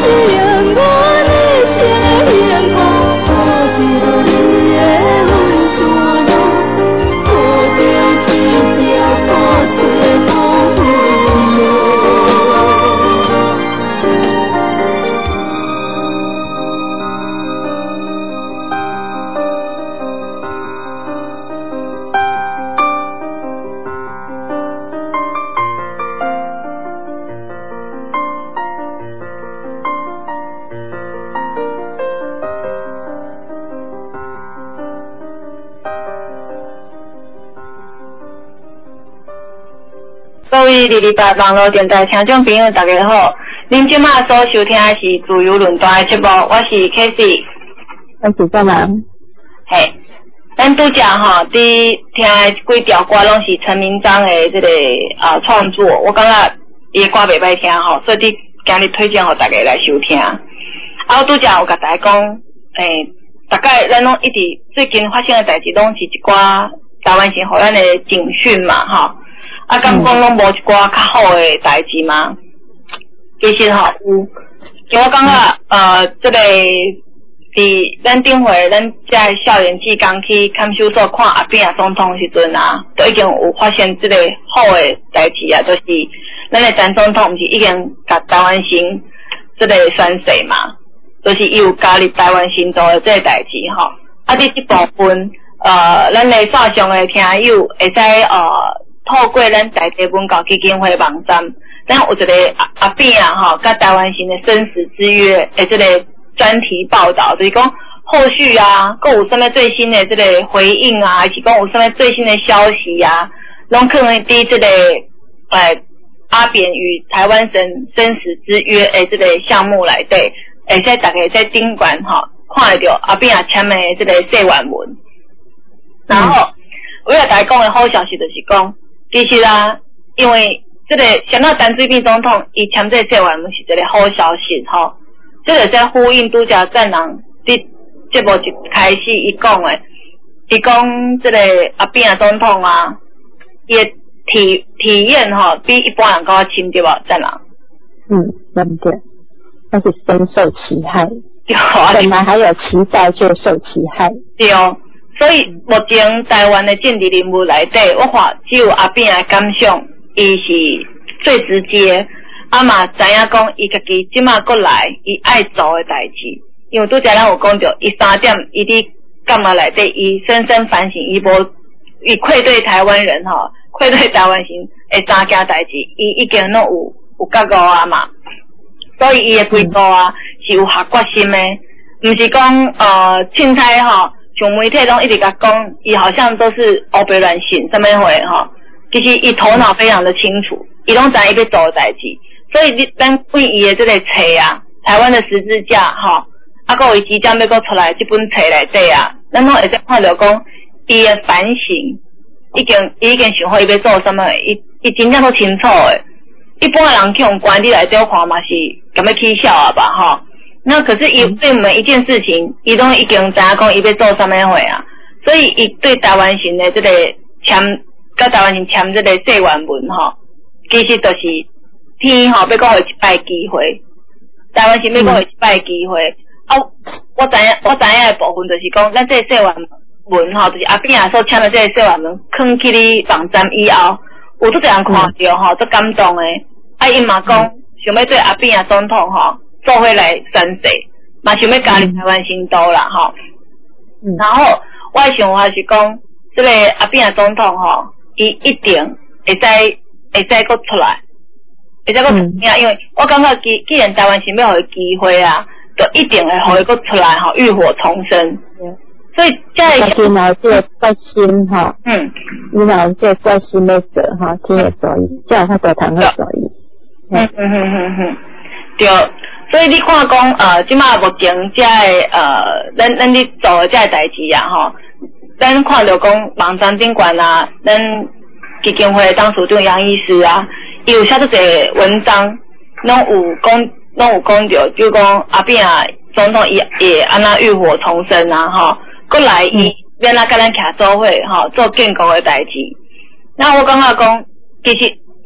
各位二二八网络电台听众朋友大家好，恁即马所收听的是自由论坛的节目，我是 Casey， 我是干嘛？ 嘿，咱拄则吼，伫听的几条歌拢是陈明章的这个啊创作，我感觉伊的歌袂歹听吼，所以伫今日推荐互大家来收听。啊，我拄则有甲大家讲，诶，大概咱拢一直最近发生的代志，拢是一寡台湾省互咱的警讯嘛，吼。啊，敢讲拢无一寡较好的代志吗？其实吼有，像我感觉呃，这个伫咱顶回咱在校园志工去看守所看阿扁总统时阵啊，都已经有发现这个好的代志啊，就是咱的前总统毋是已经甲台湾省这个宣誓嘛，就是伊有加入台湾省做的这个代志吼。啊，伫这部分呃，咱的线上的听友会使呃。透过咱在地文教基金会网站，咱有一个阿阿扁啊吼，甲台湾省的生死之约的这个专题报道，就是讲后续啊，佮有什么最新的这个回应啊，还是讲有什么最新的消息啊，拢可能伫这个呃阿扁与台湾省生死之约的这个项目内底，会使大家在顶管吼看得到阿扁啊签的这个誓愿文。然后，我要大家讲的好消息就是讲。其实啊，因为这个想到陈水扁总统伊签这个誓愿文是一个好消息吼，这个在呼应拄则战人伫节目一开始伊讲的，伊讲这个阿扁总统啊，伊的体体验吼比一般人较深对吧？战人？ 嗯，对不对？他是深受其害， 对， 本来还有期待就受其害， 对哦。所以目前台湾的政治人物内底，我看只有阿扁的感想，伊是最直接。啊嘛知影讲，伊家己即马过来，伊爱做的代志。因为拄则咱有讲着，伊三点，伊伫干嘛内底，伊深深反省，伊无，伊愧对台湾人吼，愧对台湾省的三件代志，伊已经拢有有觉悟啊嘛。所以伊的规度啊，是有下决心的，毋是讲呃凊彩吼。像媒体拢一直甲讲，伊好像都是乌白乱信，什么会吼？其实伊头脑非常的清楚，伊拢知伊要做代志，所以你咱为伊的这个册啊，台湾的十字架吼，啊，佮伊即将要佮出来这本册内底啊，咱拢会使看到讲伊的反省，已经已经想好伊要做什么，伊伊真正都清楚的。一般人去用官邸内底看嘛是咁要起笑啊吧吼。那可是伊对每一件事情，伊拢已经知影讲伊要做什么货啊，所以伊对台湾省的这个签，甲台湾省签这个誓愿文吼，其实就是天吼要讲有一摆机会，台湾省要讲有一摆机会。啊，我知影我知影的部分就是讲，咱这个誓愿文吼，就是阿扁啊所签的这个誓愿文，放去你网站以后，有都这样看到吼，都感动的。啊，伊嘛讲想要对阿扁啊总统吼。做伙来宣誓，嘛想要加入台湾新都啦吼、嗯。然后我的想法是讲，这个阿扁总统吼，伊一定会再会再搁出来，会再搁出来、嗯，因为我感觉既既然台湾是要有机会啊，就一定会互伊搁出来吼，浴火重生。嗯、所以在然后这个决心吼， 嗯， 然后这个决心要做吼，真会做伊，这样他就通去做伊。 嗯嗯嗯嗯嗯，对。所以你看讲，呃，即马目前这个呃，咱咱咧做的这个代志啊，吼，咱看到讲网站顶管啊，咱基金会当署长杨医师啊，伊有写出一个文章，拢有讲，拢有讲着，就讲阿扁啊，总统伊也安那浴火重生啊，吼，过来伊要安怎甲咱徛做伙，吼，做建国的代志。那我感觉讲，其实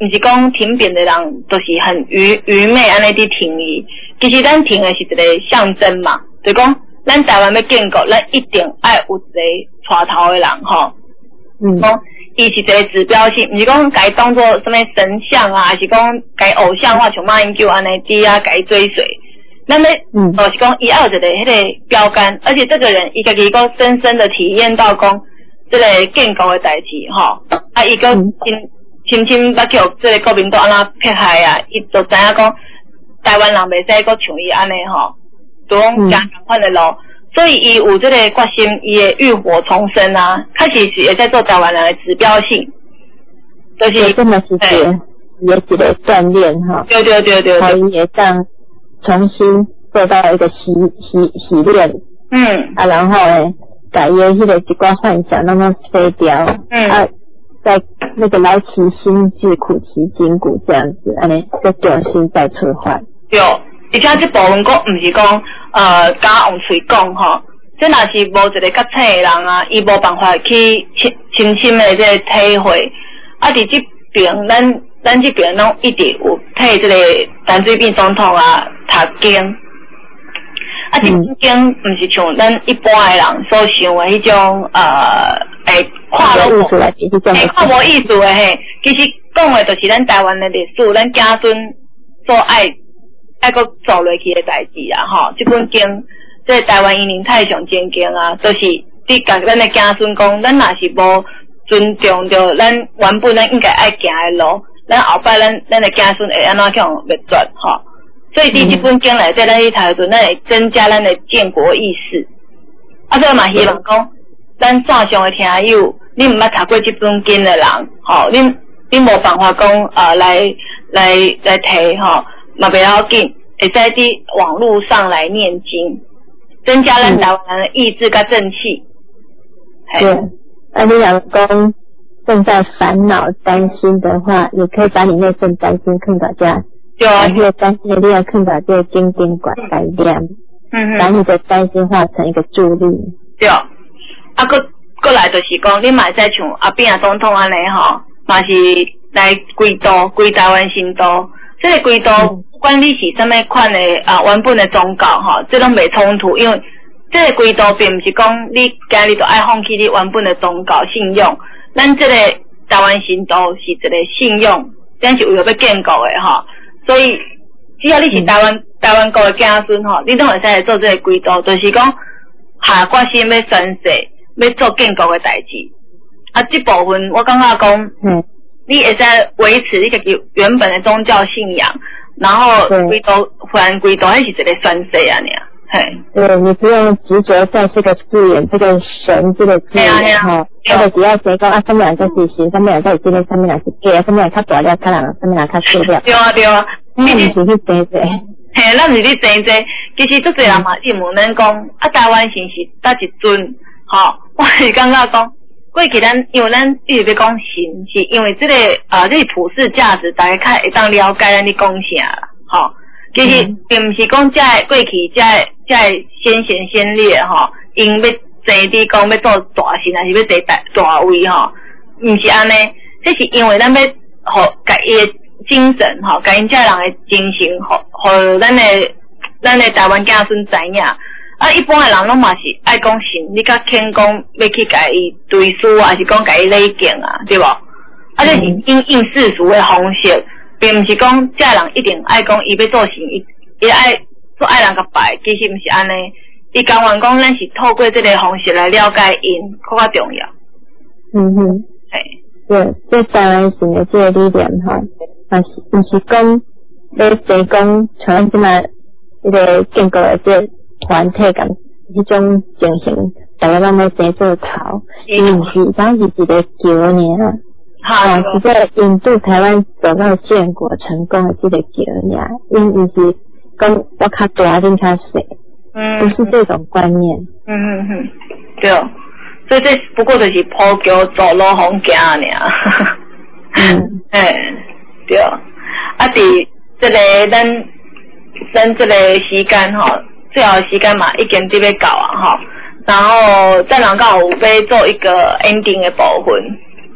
毋是讲挺扁的人，就是很愚愚昧安尼伫挺伊。其实咱挺的是一个象征嘛，就讲咱台湾要建国，咱一定爱有一个带头的人吼。嗯。讲伊是一个指标性，毋是讲该当做什么神像啊，还是讲该偶像化，像马英九安尼伫啊该追随。咱咧，嗯，就是讲伊要有一个迄个标杆，而且这个人伊家己个深深的体验到讲这个建国的代志吼，啊，伊个深深深捌叫这个国民党安怎迫害啊，伊就知影讲台湾人袂使个像伊安尼吼，就讲行相反的路。所以伊有这个决心，伊会浴火重生啊！开始是也在做台湾人的指标性，就是这么是个也一个锻炼哈。 对对对对对， 伊会当重新做到一个洗洗洗练，嗯，啊，然后呢，把伊迄个一寡幻想那么废掉，嗯，啊，再那个劳其心志，苦其筋骨这样子，安尼再重新再出发。 对。而且这部分佫毋是讲呃，敢用嘴讲吼，这若是无一个较醒的人啊，伊无办法去深深深的这个体会。啊，伫这边咱咱这边拢一直有替这个陈水扁总统啊读经，啊，这经毋是像咱一般的人所想的迄种呃，诶，看无艺术来， 诶，看无意思的嘿，其实讲的就是咱台湾的历史，咱子孙所爱。爱个走落去的代志啊，吼！这本经，这个、台湾移民太上真经啊，都、就是伫甲咱的子孙讲，咱若是无尊重着咱原本咱应该爱行的路，咱后摆咱咱的子孙会安怎向灭绝吼？所以伫这本经内底，咱去读的时阵，咱会增加咱的建国意识。啊，所以嘛希望讲，咱线上的听友，你毋捌读过这本经的人，吼，恁恁无办法讲呃来来来提吼。嘛不要紧，会在伫网络上来念经，增加咱台湾人的意志跟正气。 对，啊，你若讲正在烦恼担心的话，也可以把你那份担心放到这， 对啊， 把这个担心的力量放到这个经典管概念，嗯哼，把你的担心化成一个助力。 对，啊，搁搁来就是讲，你嘛会使像阿扁总统安尼吼，嘛是来规都规台湾新都。这个规都不管你是什么款的啊原本的宗教哈，这拢袂冲突，因为这个规都并不是讲你今日就爱放弃你原本的宗教信用，咱这个台湾新都是一个信用，咱是为了要建国的哈，所以只要你是台湾、嗯、台湾国的子孙哈，你都会使来做这个规都，就是讲下决心要宣誓，要做建国的代志。啊，这部分我感觉讲，嗯。你也在维持你自己原本的宗教信仰，然后归都还归都还是一个宣誓啊，你啊，嘿， 对，你不用执着在这个字眼，这个神这个字眼哈，这个只要谁讲啊，什么人就是神，什么人就是真的，什么人是假，什么人较大了，较人，什么人较小了。 对啊对啊， 你唔是去争这， 嘿，咱唔是去争这，其实足侪人嘛，伊问咱讲，啊，台湾是是搭一尊，吼，我是感觉讲。过去咱因为咱一直要讲神，是因为这个呃这个普世价值，大家较会当了解咱咧讲啥啦，吼。其实并毋是讲遮过去遮遮先贤先烈吼，因要坐伫讲要做大神，还是要坐大大位吼，毋是安尼，这是因为咱要互甲伊的精神吼，甲因遮人的精神，互互咱的咱的台湾子孙知影。啊，一般的人拢嘛是爱讲神，你较肯讲要去甲伊对书，还是讲甲伊礼敬啊，对无？啊，这是因应世俗的方式，并毋是讲这人一定爱讲伊要做神，伊伊爱做爱人甲拜，其实毋是安尼。伊甘愿讲，咱是透过这个方式来了解因，更加重要。 嗯哼， 嘿， 对，这台湾神的这个理念吼，嘛是毋是讲要做讲像即嘛这个建国的这团体咁迄种情形，大家拢要争做头，因为是当时一个桥尔啊，啊是在引导台湾走到建国成功的这个桥尔，因为是讲我较大，恁较小，嗯，不是这种观念。 嗯嗯嗯，对，所以这不过就是铺桥走路好行尔。嗯，哎，对，啊，伫这个咱咱这个时间吼。最好的时间嘛，已经伫要到啊吼，然后再能够有要做一个 ending 的部分。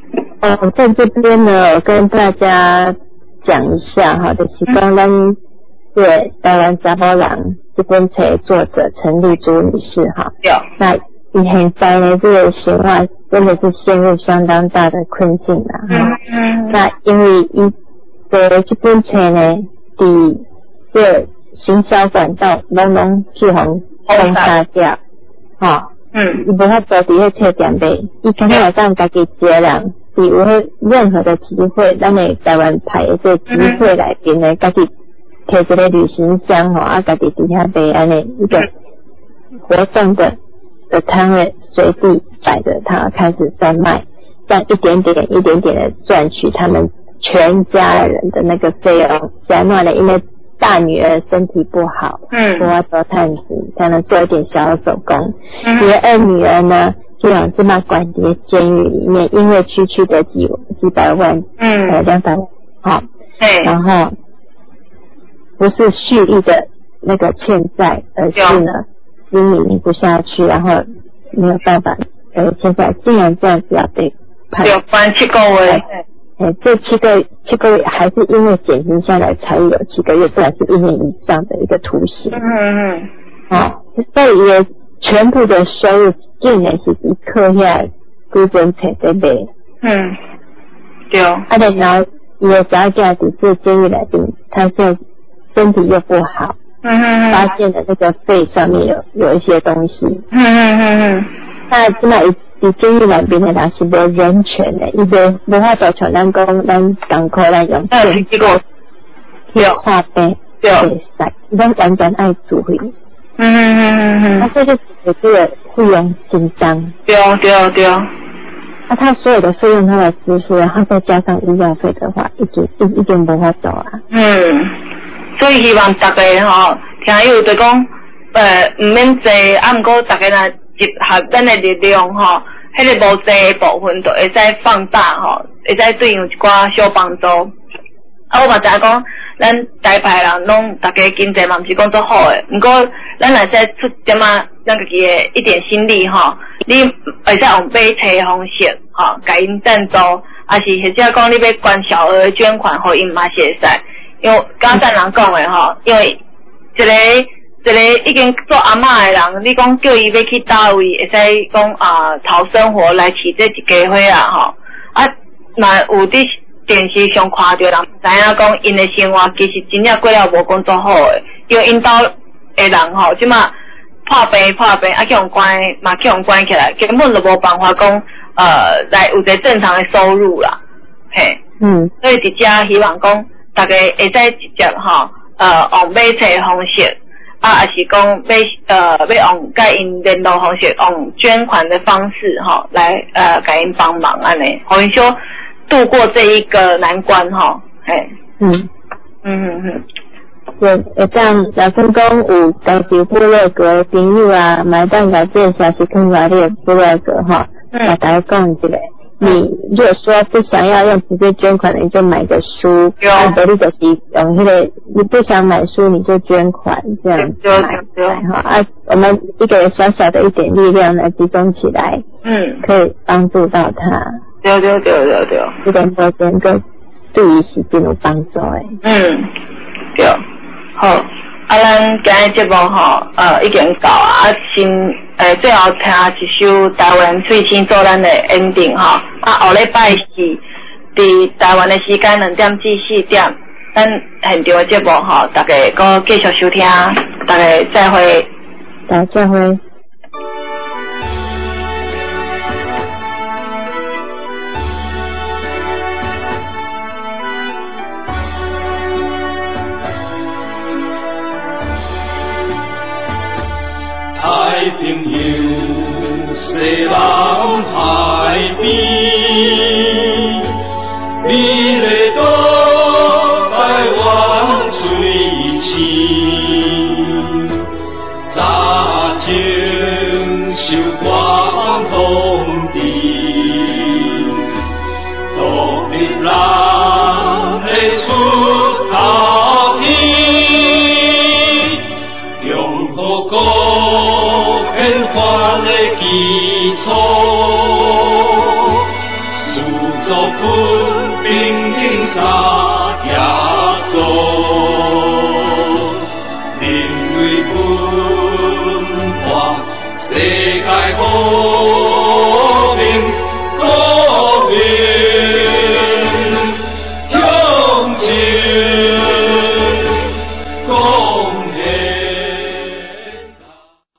哦，在这边呢，我跟大家讲一下哈，就是讲咱对台湾查某人这本册的作者陈丽珠女士哈。 有。 那以现在呢，这个生活真的是陷入相当大的困境啦哈。嗯。那因为伊的这本册呢，伫这行销管道拢拢去互封杀掉，哈。嗯。伊无法度伫迄册店买，伊肯定会当家己一个人。是有任何的机会，咱的台湾派的这机会来边呢，家己摕一个旅行箱吼，啊，家己底下摆安尼一个活动的的摊位，随地摆着它，开始在卖，这样一点点、一点点的赚取他们全家人的那个费用。现在呢，因为大女儿身体不好，嗯，我要做探子，才能做一点小手工。嗯，你的二女儿呢？这样这么关在监狱里面，因为区区的几几百万，嗯，呃，两百万，好，对，然后不是蓄意的那个欠债，而是呢经营不下去，然后没有办法，呃，现在竟然这样子要被判， 有关七个月， 哎，这七个七个月还是因为减刑下来才有七个月，不然是一年以上的一个徒刑，嗯嗯，哦，所以也。全部的收入竟然是一刻下几本册在卖。嗯，对。啊，然后伊的小姐伫这监狱内面，她现在身体又不好，嗯嗯嗯，发现了那个肺上面有有一些东西，嗯嗯嗯嗯，那即卖伫监狱内面的人是无人权的，伊就无法度像咱讲咱艰苦咱用钱去看病，对，袂使，咱完全爱自费。嗯嗯嗯嗯嗯，他这就有这个费用紧张， 对对对， 那他所有的费用他来支付，然后再加上医药费的话，一点一一点无法度啊。 嗯，所以希望大家吼，听友就讲，呃，唔免坐，啊，毋过大家若集合咱的力量吼，迄、那个无坐的部分就会使放大吼，会使对有一寡小帮助。啊，我嘛知影讲，咱台派人拢大家经济嘛毋是讲足好诶，毋过咱若使出点啊，咱家己诶一点心力吼，你会使用买册诶方式吼，甲因赞助，啊是或者讲你要捐小额捐款互因嘛是会使，因为刚才人讲诶吼，因为一个一个已经做阿嬷诶人，你讲叫伊要去倒位，会使讲啊讨生活来起这一家伙啊吼，啊若有啲。电视上看到人知影讲，因的生活其实真正过了无讲做好诶，因为因兜诶人吼，即马破病破病，啊去用关嘛去用关起来，根本就无办法讲呃来有一个正常诶收入啦，嘿，嗯，所以伫遮希望讲大家会使直接吼呃用买册诶方式，啊也是讲要呃要用甲因联络方式，用捐款的方式吼来呃甲因帮忙安尼，互因说。度过这一个难关哈，哎，嗯，嗯嗯嗯， 对，会当若算讲有家己部落格的朋友啊，买当甲这消息放在你的部落格哈，甲大家讲一下。你如果说不想要用直接捐款的，你就买个书，啊，或者就是用那个，你不想买书你就捐款这样子买哈啊，我们一个小小的一点力量来集中起来，嗯，可以帮助到他。 对对对对对， 这点时间跟对于是真有帮助诶。 嗯，对，好，啊，咱今日节目吼，呃，已经到啊，先诶，最后听一首台湾最新做咱的 ending 吼，啊，后礼拜是伫台湾的时间两点至四点，咱现场的节目吼，大家搁继续收听，大家再会， 大家再会。 太平洋，西南海边，美丽岛台湾水深，早前受光通知，独立人会出头天，共和国。的基础，始作文化，世界无。